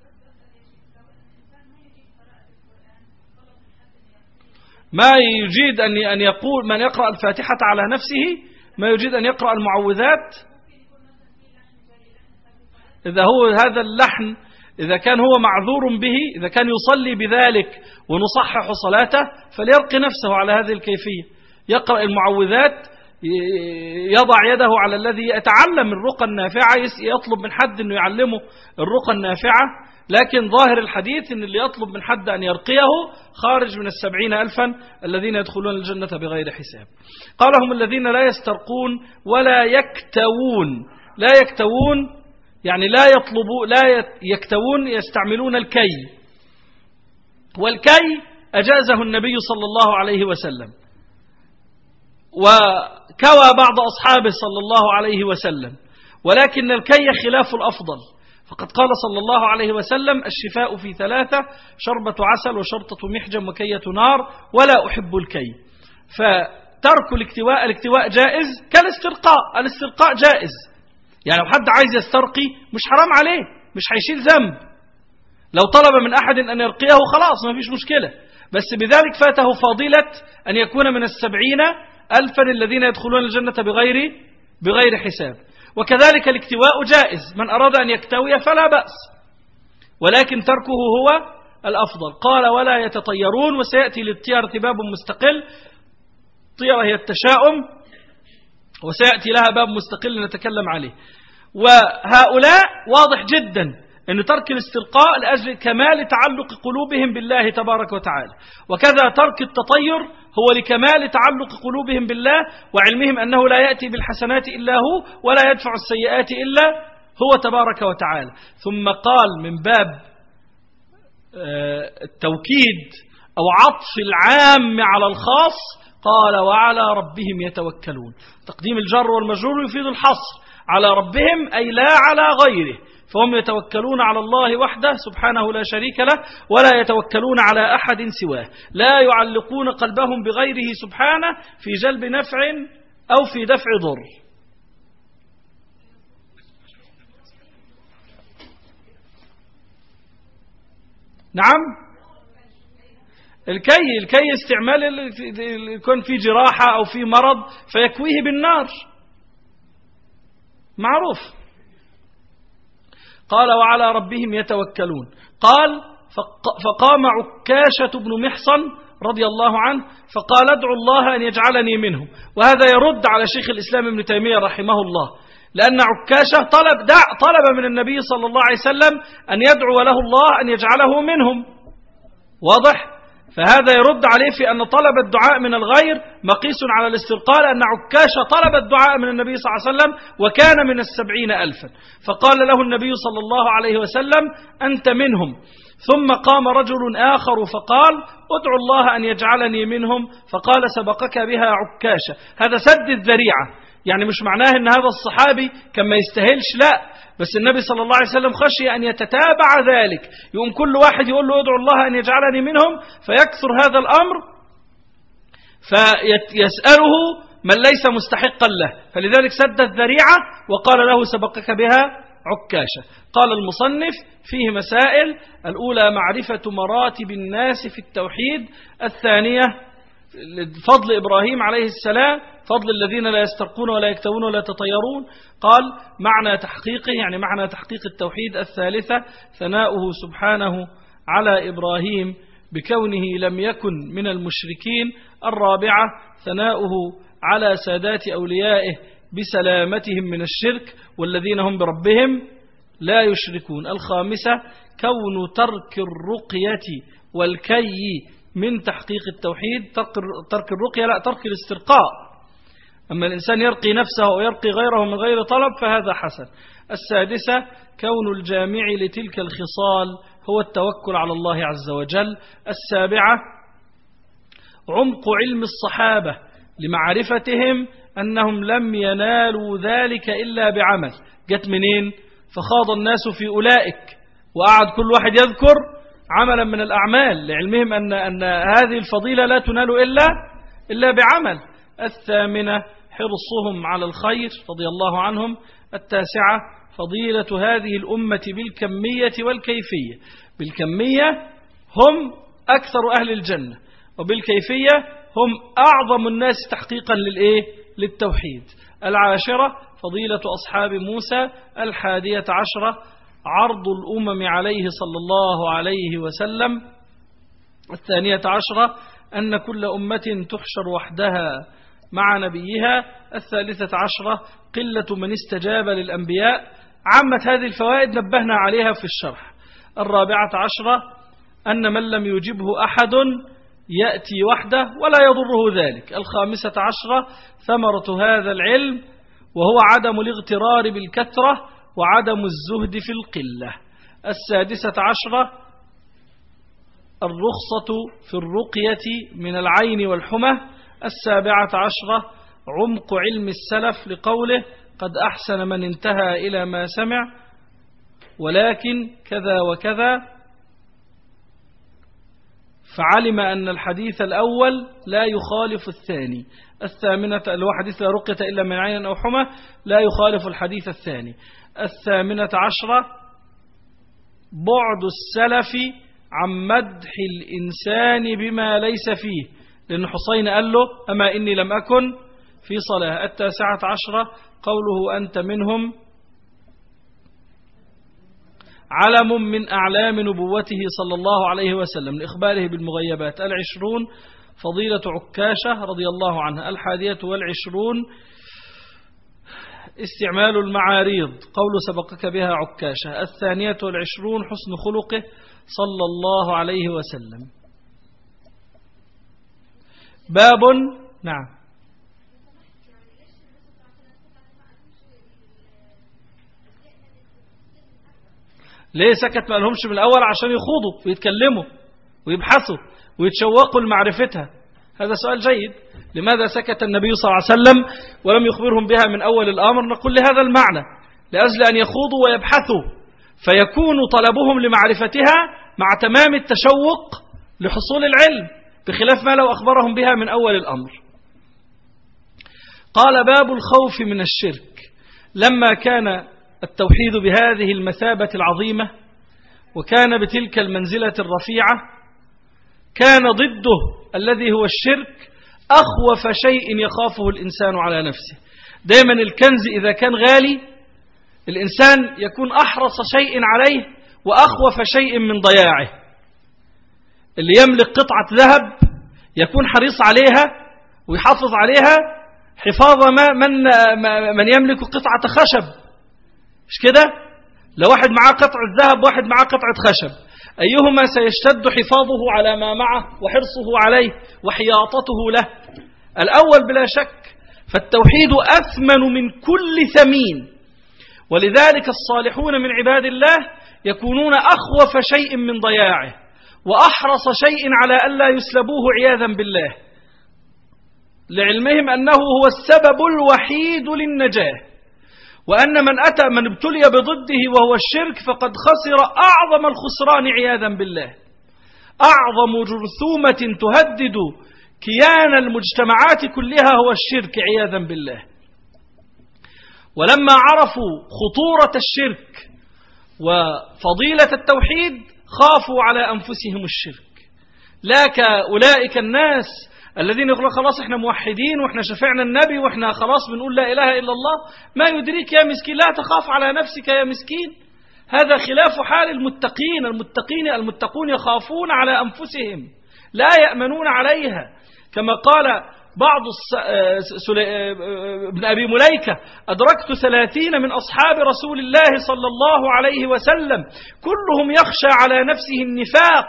ما يجيد أن يقول من يقرأ الفاتحة على نفسه، ما يجيد أن يقرأ المعوذات، إذا هو هذا اللحن إذا كان هو معذور به، إذا كان يصلي بذلك ونصحح صلاته فليرقي نفسه على هذه الكيفية، يقرأ المعوذات، يضع يده على الذي يتعلم الرقى النافعة، يطلب من حد أنه يعلمه الرقى النافعة. لكن ظاهر الحديث أن اللي يطلب من حد أن يرقيه خارج من 70,000 الذين يدخلون الجنة بغير حساب. قال هم الذين لا يسترقون ولا يكتوون. لا يكتوون يعني لا يكتوون، يستعملون الكي، والكي أجازه النبي صلى الله عليه وسلم، وكوى بعض أصحابه صلى الله عليه وسلم، ولكن الكي خلاف الأفضل. فقد قال صلى الله عليه وسلم: الشفاء في 3، شربة عسل وشرطة محجم وكية نار، ولا أحب الكي. فترك الاكتواء جائز كالاسترقاء. الاسترقاء جائز، يعني لو حد عايز يسترقي مش حرام عليه، مش هيشيل ذنب. لو طلب من أحد أن يرقيه خلاص ما فيش مشكلة، بس بذلك فاته فضيلة أن يكون من 70,000 الذين يدخلون الجنة بغير حساب. وكذلك الاكتواء جائز، من أراد أن يكتوي فلا بأس، ولكن تركه هو الأفضل. قال: ولا يتطيرون. وسيأتي للطير باب مستقل، طيرة هي التشاؤم، وسيأتي لها باب مستقل نتكلم عليه. وهؤلاء واضح جدا أن ترك الاسترقاء لأجل كمال تعلق قلوبهم بالله تبارك وتعالى، وكذا ترك التطير هو لكمال تعلق قلوبهم بالله وعلمهم أنه لا يأتي بالحسنات إلا هو، ولا يدفع السيئات إلا هو تبارك وتعالى. ثم قال من باب التوكيد أو عطف العام على الخاص، قال: وعلى ربهم يتوكلون. تقديم الجر والمجرور يفيد الحصر، على ربهم أي لا على غيره، فهم يتوكلون على الله وحده سبحانه لا شريك له، ولا يتوكلون على أحد سواه، لا يعلقون قلبهم بغيره سبحانه في جلب نفع أو في دفع ضر. نعم، الكي استعمال يكون في جراحة أو في مرض فيكويه بالنار، معروف. قال: وعلى ربهم يتوكلون. قال: فقام عكاشة بن محصن رضي الله عنه فقال: ادعو الله أن يجعلني منهم. وهذا يرد على شيخ الإسلام ابن تيمية رحمه الله، لأن عكاشة طلب من النبي صلى الله عليه وسلم أن يدعو له الله أن يجعله منهم، واضح؟ فهذا يرد عليه في أن طلب الدعاء من الغير مقيس على الاسترقاء، لأن عكاشة طلب الدعاء من النبي صلى الله عليه وسلم وكان من 70,000، فقال له النبي صلى الله عليه وسلم: أنت منهم. ثم قام رجل آخر فقال: ادعو الله أن يجعلني منهم. فقال: سبقك بها عكاشة. هذا سد الذريعة، يعني مش معناه أن هذا الصحابي كان ما يستاهلش، لا، بس النبي صلى الله عليه وسلم خشي أن يتتابع ذلك، يقوم كل واحد يقول له: ادعو الله أن يجعلني منهم، فيكثر هذا الأمر فيسأله من ليس مستحقا له، فلذلك سد الذريعة وقال له: سبقك بها عكاشة. قال المصنف: فيه مسائل: الأولى معرفة مراتب الناس في التوحيد، الثانية فضل إبراهيم عليه السلام، فضل الذين لا يسترقون ولا يكتوون ولا يتطيرون. قال: معنى تحقيقه يعني معنى تحقيق التوحيد. الثالثة ثناؤه سبحانه على إبراهيم بكونه لم يكن من المشركين. الرابعة ثناؤه على سادات أوليائه بسلامتهم من الشرك والذين هم بربهم لا يشركون. الخامسة كون ترك الرقية والكي من تحقيق التوحيد. ترك الرقية لا، ترك الاسترقاء. أما الإنسان يرقي نفسه ويرقي غيره من غير طلب فهذا حسن. السادسة كون الجامع لتلك الخصال هو التوكل على الله عز وجل. السابعة عمق علم الصحابة لمعرفتهم أنهم لم ينالوا ذلك إلا بعمل. جت منين؟ فخاض الناس في أولئك وقعد كل واحد يذكر عملا من الأعمال، لعلمهم أن هذه الفضيلة لا تنال إلا بعمل. 8 حرصهم على الخير رضي الله عنهم. 9 فضيلة هذه الأمة بالكمية والكيفية. بالكمية هم أكثر أهل الجنة، وبالكيفية هم أعظم الناس تحقيقا للتوحيد. 10 فضيلة أصحاب موسى. 11 عرض الأمم عليه صلى الله عليه وسلم. 12 أن كل أمة تحشر وحدها مع نبيها. 13 قلة من استجاب للأنبياء. عامة هذه الفوائد نبهنا عليها في الشرح. 14 أن من لم يجبه أحد يأتي وحده ولا يضره ذلك. 15 ثمرة هذا العلم وهو عدم الاغترار بالكثرة وعدم الزهد في القلة. 16 الرخصة في الرقية من العين والحمى. 17 عمق علم السلف لقوله قد أحسن من انتهى إلى ما سمع ولكن كذا وكذا، فعلم أن الحديث الأول لا يخالف الثاني. 18 اللي هو حديث لا رقية إلا من عين أو حمى لا يخالف الحديث الثاني. 18 بعد السلف عن مدح الإنسان بما ليس فيه، لأن حسين قال له أما إني لم أكن في صلاة. 19 قوله أنت منهم علم من أعلام نبوته صلى الله عليه وسلم لإخباره بالمغيبات. 20 فضيلة عكاشة رضي الله عنها. 21 استعمال المعاريض قول سبقك بها عكاشة. 22 حسن خلقه صلى الله عليه وسلم. باب نعم ليه سكت ما لهمش من الأول؟ عشان يخوضوا ويتكلموا ويبحثوا ويتشوقوا لمعرفتها. هذا سؤال جيد. لماذا سكت النبي صلى الله عليه وسلم ولم يخبرهم بها من أول الأمر؟ نقول لهذا المعنى، لأجل أن يخوضوا ويبحثوا فيكون طلبهم لمعرفتها مع تمام التشوق لحصول العلم، بخلاف ما لو أخبرهم بها من أول الأمر. قال باب الخوف من الشرك. لما كان التوحيد بهذه المثابة العظيمة وكان بتلك المنزلة الرفيعة، كان ضده الذي هو الشرك أخوف شيء يخافه الإنسان على نفسه. دائما الكنز إذا كان غالي الإنسان يكون أحرص شيء عليه وأخوف شيء من ضياعه. اللي يملك قطعة ذهب يكون حريص عليها ويحافظ عليها حفاظ من يملك قطعة خشب، مش كده؟ لو واحد معاه قطعة ذهب واحد معاه قطعة خشب، أيهما سيشتد حفاظه على ما معه وحرصه عليه وحياطته له؟ الأول بلا شك. فالتوحيد أثمن من كل ثمين، ولذلك الصالحون من عباد الله يكونون أخوف شيء من ضياعه وأحرص شيء على ألا يسلبوه عياذا بالله، لعلمهم أنه هو السبب الوحيد للنجاة، وأن من ابتلي بضده وهو الشرك فقد خسر أعظم الخسران عياذا بالله. أعظم جرثومة تهدد كيان المجتمعات كلها هو الشرك عياذا بالله. ولما عرفوا خطورة الشرك وفضيلة التوحيد خافوا على أنفسهم الشرك. لا كأولئك الناس الذين يقولون خلاص احنا موحدين واحنا شفعنا النبي واحنا خلاص بنقول لا إله إلا الله. ما يدريك يا مسكين، لا تخاف على نفسك يا مسكين. هذا خلاف حال المتقين. المتقون يخافون على أنفسهم لا يأمنون عليها، كما قال بعض ابن أبي مليكة أدركت 30 من أصحاب رسول الله صلى الله عليه وسلم كلهم يخشى على نفسه النفاق،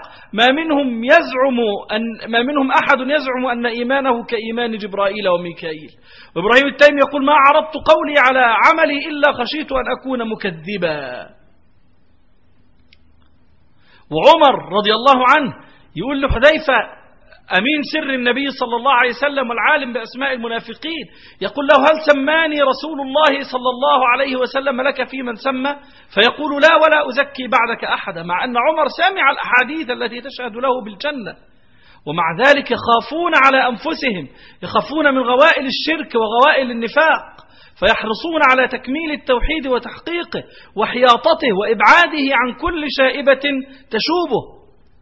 ما منهم أحد يزعم أن إيمانه كإيمان جبرائيل وميكائيل. وإبراهيم التيمي يقول ما عرضت قولي على عملي إلا خشيت أن أكون مكذبا. وعمر رضي الله عنه يقول لحذيفة أمين سر النبي صلى الله عليه وسلم والعالم بأسماء المنافقين، يقول له: هل سماني رسول الله صلى الله عليه وسلم لك في من سمى؟ فيقول: لا ولا أزكي بعدك أحدا، مع أن عمر سمع الأحاديث التي تشهد له بالجنة، ومع ذلك يخافون على أنفسهم، يخافون من غوائل الشرك وغوائل النفاق، فيحرصون على تكميل التوحيد وتحقيقه وحياطته وإبعاده عن كل شائبة تشوبه.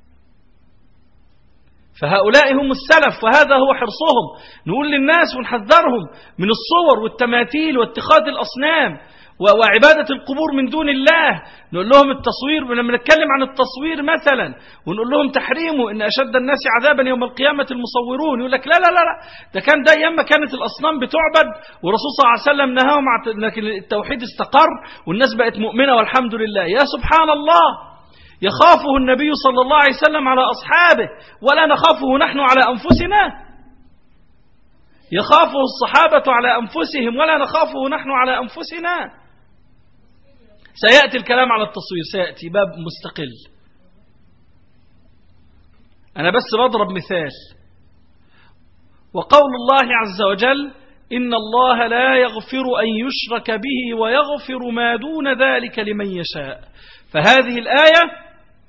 فهؤلاء هم السلف، وهذا هو حرصهم. نقول للناس ونحذرهم من الصور والتماثيل واتخاذ الأصنام وعبادة القبور من دون الله. نقول لهم التصوير، لما نتكلم عن التصوير مثلا ونقول لهم تحريمه، إن أشد الناس عذابا يوم القيامة المصورون، يقول لك لا لا لا، ده كان ده أيام ما كانت الأصنام بتعبد والرسول صلى الله عليه وسلم نهاهم، لكن التوحيد استقر والناس بقت مؤمنة والحمد لله. يا سبحان الله، يخافه النبي صلى الله عليه وسلم على أصحابه ولا نخافه نحن على أنفسنا. يخافه الصحابة على أنفسهم ولا نخافه نحن على أنفسنا. سيأتي الكلام على التصوير، سيأتي باب مستقل. أنا بس بضرب مثال. وقول الله عز وجل: إن الله لا يغفر أن يشرك به ويغفر ما دون ذلك لمن يشاء. فهذه الآية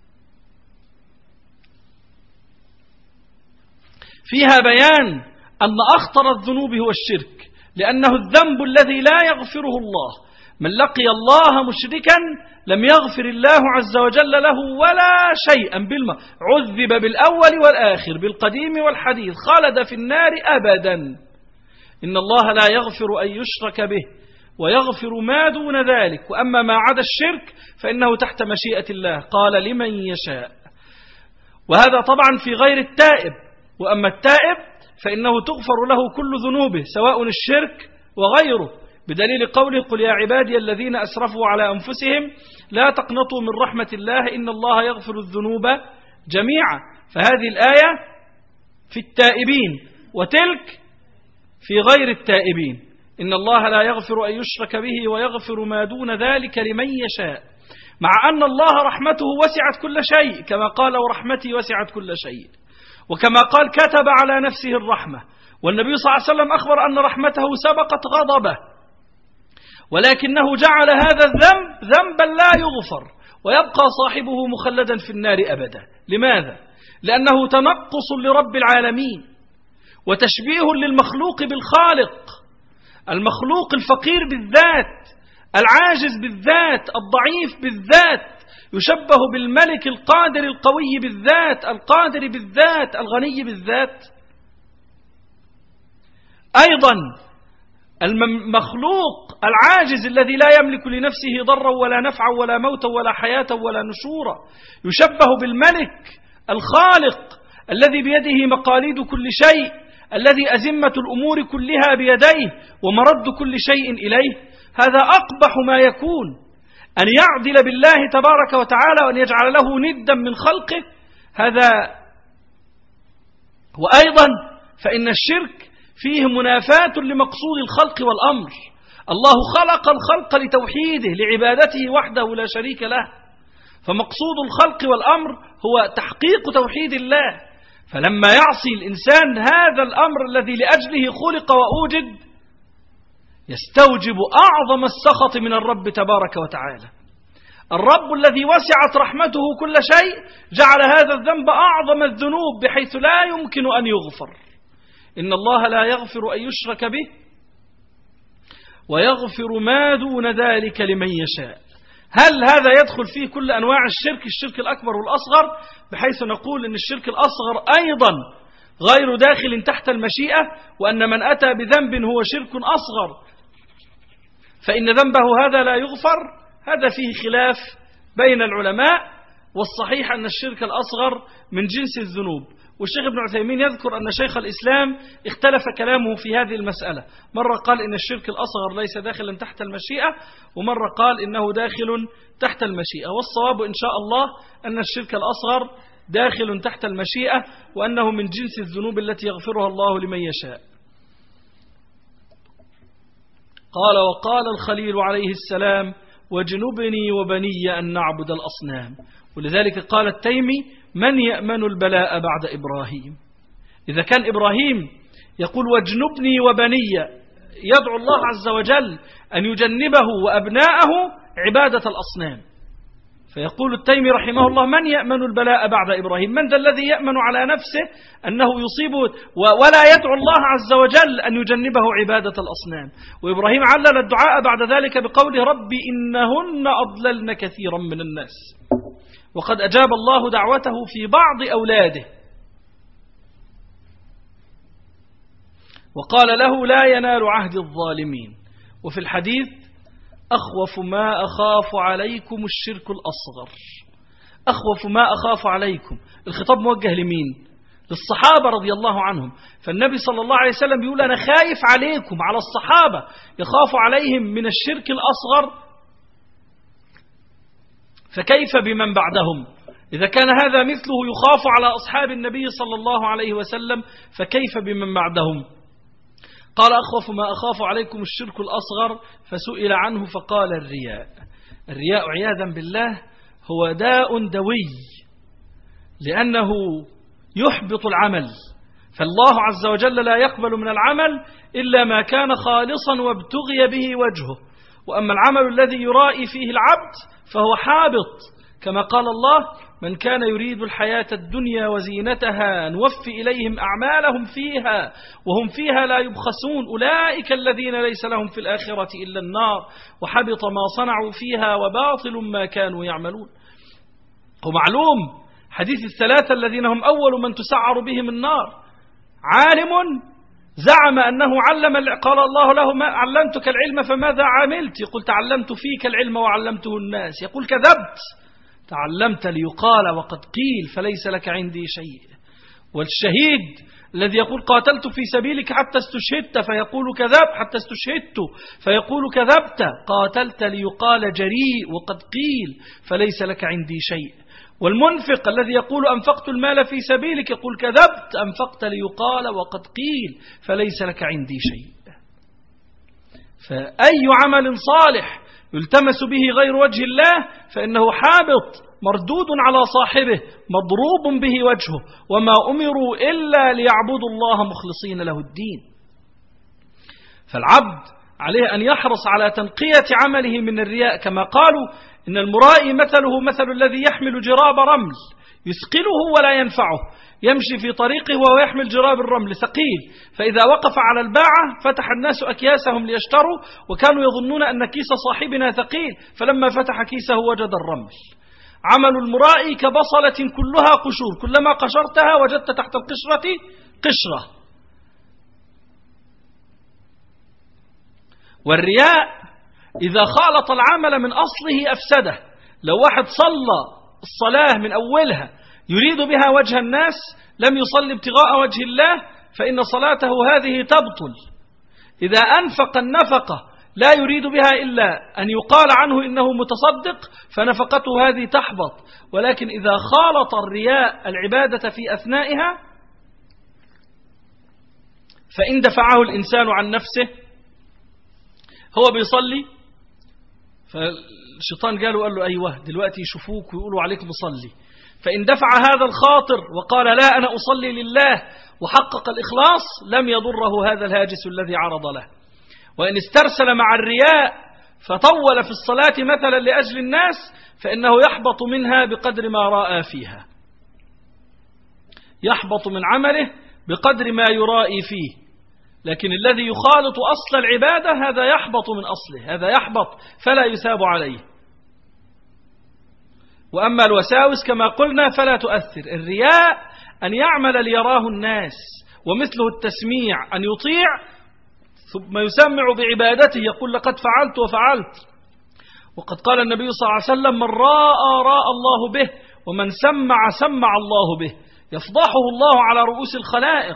فيها بيان أن أخطر الذنوب هو الشرك، لأنه الذنب الذي لا يغفره الله. من لقي الله مشركا لم يغفر الله عز وجل له ولا شيئا عذب بالأول والآخر بالقديم والحديث، خالد في النار أبدا. إن الله لا يغفر أن يشرك به ويغفر ما دون ذلك، وأما ما عدا الشرك فإنه تحت مشيئة الله، قال لمن يشاء. وهذا طبعا في غير التائب. وأما التائب فإنه تغفر له كل ذنوبه سواء الشرك وغيره، بدليل قوله: قل يا عبادي الذين أسرفوا على أنفسهم لا تقنطوا من رحمة الله إن الله يغفر الذنوب جميعا. فهذه الآية في التائبين، وتلك في غير التائبين. إن الله لا يغفر أن يشرك به ويغفر ما دون ذلك لمن يشاء، مع أن الله رحمته وسعت كل شيء، كما قال: ورحمتي وسعت كل شيء. وكما قال: كتب على نفسه الرحمة. والنبي صلى الله عليه وسلم أخبر أن رحمته سبقت غضبه، ولكنه جعل هذا الذنب ذنبا لا يغفر ويبقى صاحبه مخلدا في النار أبدا. لماذا؟ لأنه تنقص لرب العالمين وتشبيه للمخلوق بالخالق. المخلوق الفقير بالذات، العاجز بالذات، الضعيف بالذات، يشبه بالملك القادر القوي بالذات، القادر بالذات، الغني بالذات. أيضا المخلوق العاجز الذي لا يملك لنفسه ضرا ولا نفعا ولا موتا ولا حياة ولا نشورا يشبه بالملك الخالق الذي بيده مقاليد كل شيء، الذي أزمة الأمور كلها بيديه ومرد كل شيء إليه. هذا أقبح ما يكون، أن يعدل بالله تبارك وتعالى وأن يجعل له ندا من خلقه. هذا. وأيضا فإن الشرك فيه منافاة لمقصود الخلق والأمر. الله خلق الخلق لتوحيده لعبادته وحده لا شريك له، فمقصود الخلق والأمر هو تحقيق توحيد الله. فلما يعصي الإنسان هذا الأمر الذي لأجله خلق وأوجد يستوجب أعظم السخط من الرب تبارك وتعالى. الرب الذي وسعت رحمته كل شيء جعل هذا الذنب أعظم الذنوب بحيث لا يمكن أن يغفر. إن الله لا يغفر أن يشرك به ويغفر ما دون ذلك لمن يشاء. هل هذا يدخل فيه كل أنواع الشرك الأكبر والأصغر، بحيث نقول أن الشرك الأصغر أيضا غير داخل تحت المشيئة، وأن من أتى بذنب هو شرك أصغر فإن ذنبه هذا لا يغفر؟ هذا فيه خلاف بين العلماء، والصحيح أن الشرك الأصغر من جنس الذنوب. والشيخ ابن عثيمين يذكر أن شيخ الإسلام اختلف كلامه في هذه المسألة، مرة قال إن الشرك الأصغر ليس داخلا تحت المشيئة، ومرة قال إنه داخل تحت المشيئة. والصواب إن شاء الله أن الشرك الأصغر داخل تحت المشيئة، وأنه من جنس الذنوب التي يغفرها الله لمن يشاء. قال: وقال الخليل عليه السلام: واجنبني وبني أن نعبد الأصنام. ولذلك قال التيمي: من يأمن البلاء بعد إبراهيم؟ إذا كان إبراهيم يقول واجنبني وبني، يدعو الله عز وجل أن يجنبه وأبناءه عبادة الأصنام. فيقول التيمي رحمه الله: من يأمن البلاء بعد إبراهيم؟ من ذا الذي يأمن على نفسه أنه يصيبه ولا يدعو الله عز وجل أن يجنبه عبادة الأصنام؟ وإبراهيم علل الدعاء بعد ذلك بقوله: ربي إنهن أضللن كثيرا من الناس. وقد أجاب الله دعوته في بعض أولاده وقال له: لا ينال عهد الظالمين. وفي الحديث: أخوف ما أخاف عليكم الشرك الأصغر. أخوف ما أخاف عليكم، الخطاب موجه لمين؟ للصحابة رضي الله عنهم. فالنبي صلى الله عليه وسلم بيقول: أنا خايف عليكم، على الصحابة، يخاف عليهم من الشرك الأصغر، فكيف بمن بعدهم؟ إذا كان هذا مثله يخاف على أصحاب النبي صلى الله عليه وسلم، فكيف بمن بعدهم؟ قال: أخوف ما أخاف عليكم الشرك الأصغر. فسئل عنه فقال: الرياء. الرياء عياذا بالله هو داء دوي، لأنه يحبط العمل، فالله عز وجل لا يقبل من العمل إلا ما كان خالصا وابتغي به وجهه. وأما العمل الذي يرائي فيه العبد فهو حابط، كما قال الله: من كان يريد الحياة الدنيا وزينتها نوفي إليهم أعمالهم فيها وهم فيها لا يبخسون أولئك الذين ليس لهم في الآخرة إلا النار وحبط ما صنعوا فيها وباطل ما كانوا يعملون. ومعلوم حديث الثلاثة الذين هم أول من تسعر بهم النار: عالم زعم أنه قال الله له: ما علمتك العلم فماذا عملت؟ يقول: تعلمت فيك العلم وعلمته الناس. يقول: كذبت، تعلمت ليقال وقد قيل فليس لك عندي شيء. والشهيد الذي يقول: قاتلت في سبيلك حتى استشهدت، فيقول كذب، حتى استشهدت فيقول كذبت، قاتلت ليقال جريء وقد قيل فليس لك عندي شيء. والمنفق الذي يقول: أنفقت المال في سبيلك، يقول: كذبت، أنفقت ليقال وقد قيل فليس لك عندي شيء. فأي عمل صالح يلتمس به غير وجه الله فإنه حابط مردود على صاحبه مضروب به وجهه، وما أمروا إلا ليعبدوا الله مخلصين له الدين. فالعبد عليه أن يحرص على تنقية عمله من الرياء، كما قالوا: إن المرائي مثله مثل الذي يحمل جراب رمل يثقله ولا ينفعه، يمشي في طريقه وهو يحمل جراب الرمل ثقيل، فإذا وقف على الباعة فتح الناس أكياسهم ليشتروا، وكانوا يظنون أن كيس صاحبنا ثقيل، فلما فتح كيسه وجد الرمل. عمل المرائي كبصلة كلها قشور، كلما قشرتها وجدت تحت القشرة قشرة. والرياء إذا خالط العمل من أصله أفسده. لو واحد صلى الصلاة من أولها يريد بها وجه الناس، لم يصلي ابتغاء وجه الله، فإن صلاته هذه تبطل. إذا أنفق النفقة لا يريد بها إلا أن يقال عنه إنه متصدق، فنفقته هذه تحبط. ولكن إذا خالط الرياء العبادة في أثنائها، فإن دفعه الإنسان عن نفسه، هو بيصلي فالشيطان قال له أيوه دلوقتي يشوفوك ويقولوا عليك مصلي، فإن دفع هذا الخاطر وقال لا أنا أصلي لله وحقق الإخلاص، لم يضره هذا الهاجس الذي عرض له. وإن استرسل مع الرياء فطول في الصلاة مثلا لأجل الناس، فإنه يحبط منها بقدر ما رأى فيها، يحبط من عمله بقدر ما يرائي فيه. لكن الذي يخالط أصل العبادة هذا يحبط من أصله، هذا يحبط فلا يثاب عليه. وأما الوساوس كما قلنا فلا تؤثر. الرياء أن يعمل ليراه الناس، ومثله التسميع أن يطيع ثم يسمع بعبادته، يقول لقد فعلت وفعلت. وقد قال النبي صلى الله عليه وسلم: من راى الله به، ومن سمع الله به. يفضحه الله على رؤوس الخلائق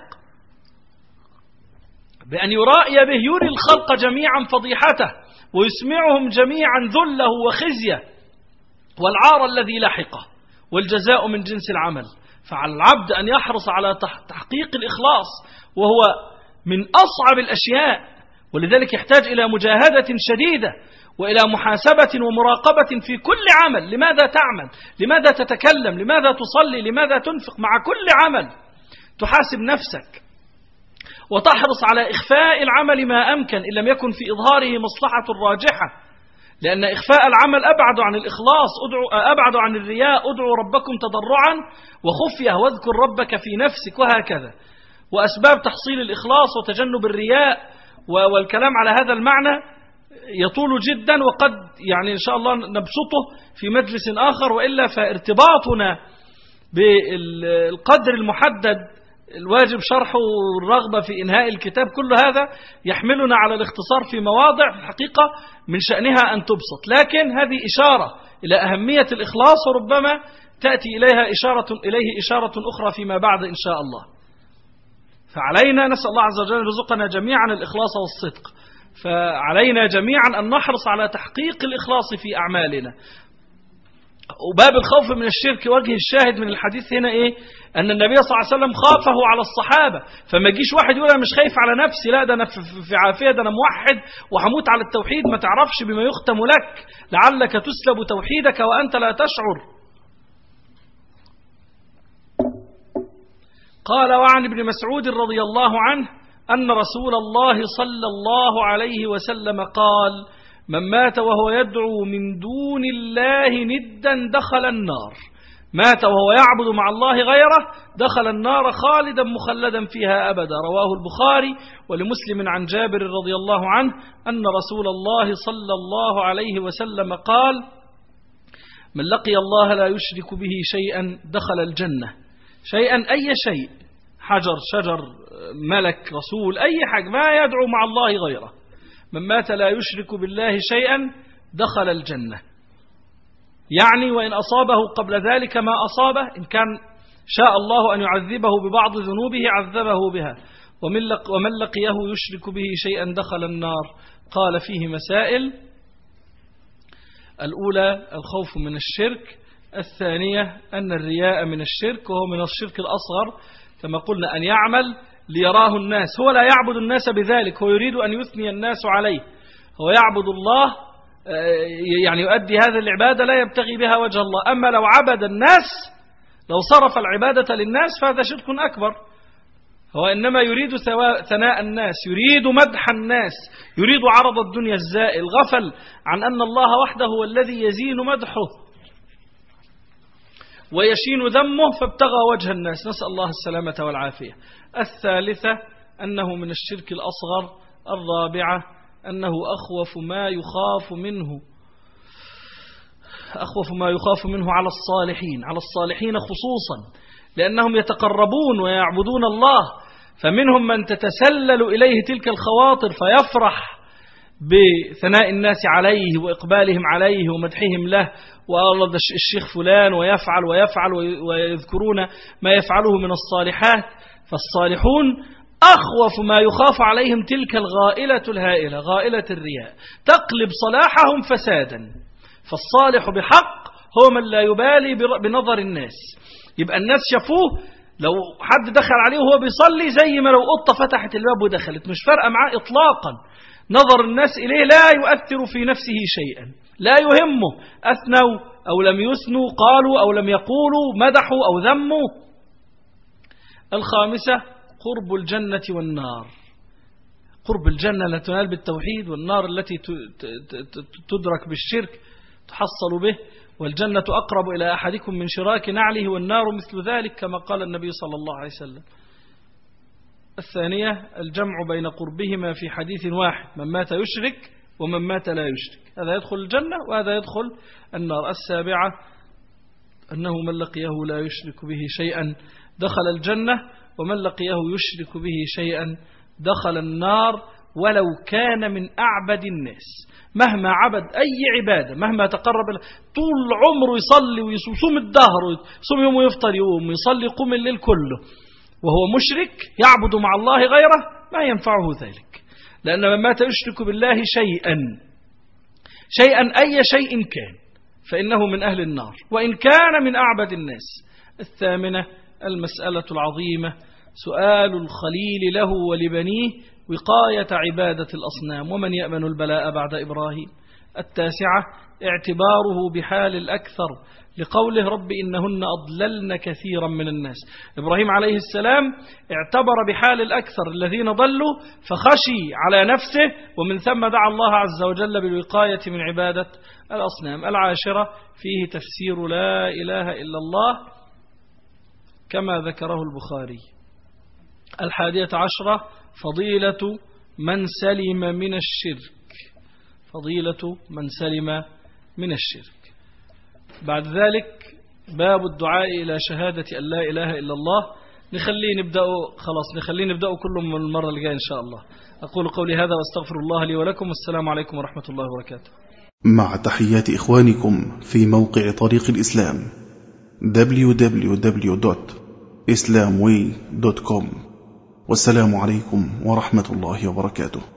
بأن يرائي به، يري الخلق جميعا فضيحته، ويسمعهم جميعا ذله وخزيه والعار الذي لحقه، والجزاء من جنس العمل. فعلى العبد أن يحرص على تحقيق الإخلاص، وهو من أصعب الأشياء، ولذلك يحتاج إلى مجاهدة شديدة وإلى محاسبة ومراقبة في كل عمل. لماذا تعمل؟ لماذا تتكلم؟ لماذا تصلي؟ لماذا تنفق؟ مع كل عمل تحاسب نفسك وتحرص على إخفاء العمل ما أمكن إن لم يكن في إظهاره مصلحة راجحة، لأن إخفاء العمل أبعد عن الإخلاص، أبعد عن الرياء. ادعوا ربكم تضرعا وخفية واذكر ربك في نفسك، وهكذا. وأسباب تحصيل الإخلاص وتجنب الرياء والكلام على هذا المعنى يطول جدا، وقد يعني إن شاء الله نبسطه في مجلس آخر، وإلا فارتباطنا بالقدر المحدد الواجب شرحه والرغبة في إنهاء الكتاب، كل هذا يحملنا على الاختصار في مواضع في الحقيقة من شأنها أن تبسط، لكن هذه إشارة إلى أهمية الإخلاص، وربما تأتي إليه إشارة أخرى فيما بعد إن شاء الله. فعلينا نسأل الله عز وجل يرزقنا جميعا الإخلاص والصدق، فعلينا جميعا أن نحرص على تحقيق الإخلاص في أعمالنا. وباب الخوف من الشرك وجه الشاهد من الحديث هنا إيه؟ أن النبي صلى الله عليه وسلم خافه على الصحابة، فما يجيش واحد يقول أنا مش خايف على نفسي، لا ده أنا في عافية، ده أنا موحد وحموت على التوحيد. ما تعرفش بما يختم لك، لعلك تسلب توحيدك وأنت لا تشعر. قال: وعن ابن مسعود رضي الله عنه أن رسول الله صلى الله عليه وسلم قال: من مات وهو يدعو من دون الله ندا دخل النار. مات وهو يعبد مع الله غيره دخل النار خالدا مخلدا فيها أبدا. رواه البخاري. ولمسلم عن جابر رضي الله عنه أن رسول الله صلى الله عليه وسلم قال: من لقي الله لا يشرك به شيئا دخل الجنة. شيئا أي شيء، حجر، شجر، ملك، رسول، أي حاجة ما يدعو مع الله غيره. من مات لا يشرك بالله شيئا دخل الجنة. يعني وإن أصابه قبل ذلك ما أصابه، إن كان شاء الله أن يعذبه ببعض ذنوبه عذبه بها. ومن لقيه يشرك به شيئا دخل النار. قال فيه مسائل: الأولى الخوف من الشرك، الثانية أن الرياء من الشرك وهو من الشرك الأصغر، كما قلنا أن يعمل ليراه الناس، هو لا يعبد الناس بذلك، هو يريد أن يثني الناس عليه، هو يعبد الله يعني يؤدي هذه العبادة لا يبتغي بها وجه الله. أما لو عبد الناس، لو صرف العبادة للناس فهذا شرك أكبر. هو إنما يريد ثناء الناس، يريد مدح الناس، يريد عرض الدنيا الزائل، غفل عن أن الله وحده هو الذي يزين مدحه ويشين ذمه، فابتغى وجه الناس، نسأل الله السلامة والعافية. الثالثة أنه من الشرك الأصغر. الرابعة أنه أخوف ما يخاف منه على الصالحين خصوصا، لأنهم يتقربون ويعبدون الله، فمنهم من تتسلل إليه تلك الخواطر فيفرح بثناء الناس عليه وإقبالهم عليه ومدحهم له، والله الشيخ فلان، ويفعل ويذكرون ما يفعله من الصالحات. فالصالحون أخوف ما يخاف عليهم تلك الغائلة الهائلة، غائلة الرياء، تقلب صلاحهم فسادا. فالصالح بحق هو من لا يبالي بنظر الناس. يبقى الناس شافوه، لو حد دخل عليه وهو بيصلي زي ما لو قطة فتحت الباب ودخلت، مش فارقة معاه إطلاقا. نظر الناس إليه لا يؤثر في نفسه شيئا، لا يهمه أثنوا أو لم يثنوا، قالوا أو لم يقولوا، مدحوا أو ذموا. الخامسة قرب الجنة والنار. قرب الجنة لا تنال بالتوحيد، والنار التي تدرك بالشرك تحصل به. والجنة أقرب إلى أحدكم من شراك نعله، والنار مثل ذلك كما قال النبي صلى الله عليه وسلم. الثانية الجمع بين قربهما في حديث واحد: من مات يشرك ومن مات لا يشرك، هذا يدخل الجنة وهذا يدخل النار. السابعة أنه من لقيه لا يشرك به شيئا دخل الجنة، ومن لقيه يشرك به شيئا دخل النار ولو كان من أعبد الناس. مهما عبد أي عبادة، مهما تقرب طول عمره يصلي ويصوم الدهر ويصوم يوم ويفطر يوم ويصلي يقوم الليل كله وهو مشرك يعبد مع الله غيره، ما ينفعه ذلك، لأن من مات يشرك بالله شيئا أي شيء كان فإنه من أهل النار وإن كان من أعبد الناس. الثامنة المسألة العظيمة: سؤال الخليل له ولبنيه وقاية عبادة الأصنام، ومن يأمن البلاء بعد إبراهيم. التاسعة اعتباره بحال الأكثر، لقوله رب إنهن أضللن كثيرا من الناس. إبراهيم عليه السلام اعتبر بحال الأكثر الذين ضلوا فخشي على نفسه، ومن ثم دعا الله عز وجل بالوقاية من عبادة الأصنام. 10 فيه تفسير لا إله إلا الله كما ذكره البخاري. 11 فضيلة من سلم من الشرك، فضيلة من سلم من الشرك. بعد ذلك باب الدعاء إلى شهادة أن لا إله إلا الله. نخليه نبدأ كل من المرة اللي جاية إن شاء الله. أقول قولي هذا وأستغفر الله لي ولكم، والسلام عليكم ورحمة الله وبركاته. مع تحيات إخوانكم في موقع طريق الإسلام www.islamway.com، والسلام عليكم ورحمة الله وبركاته.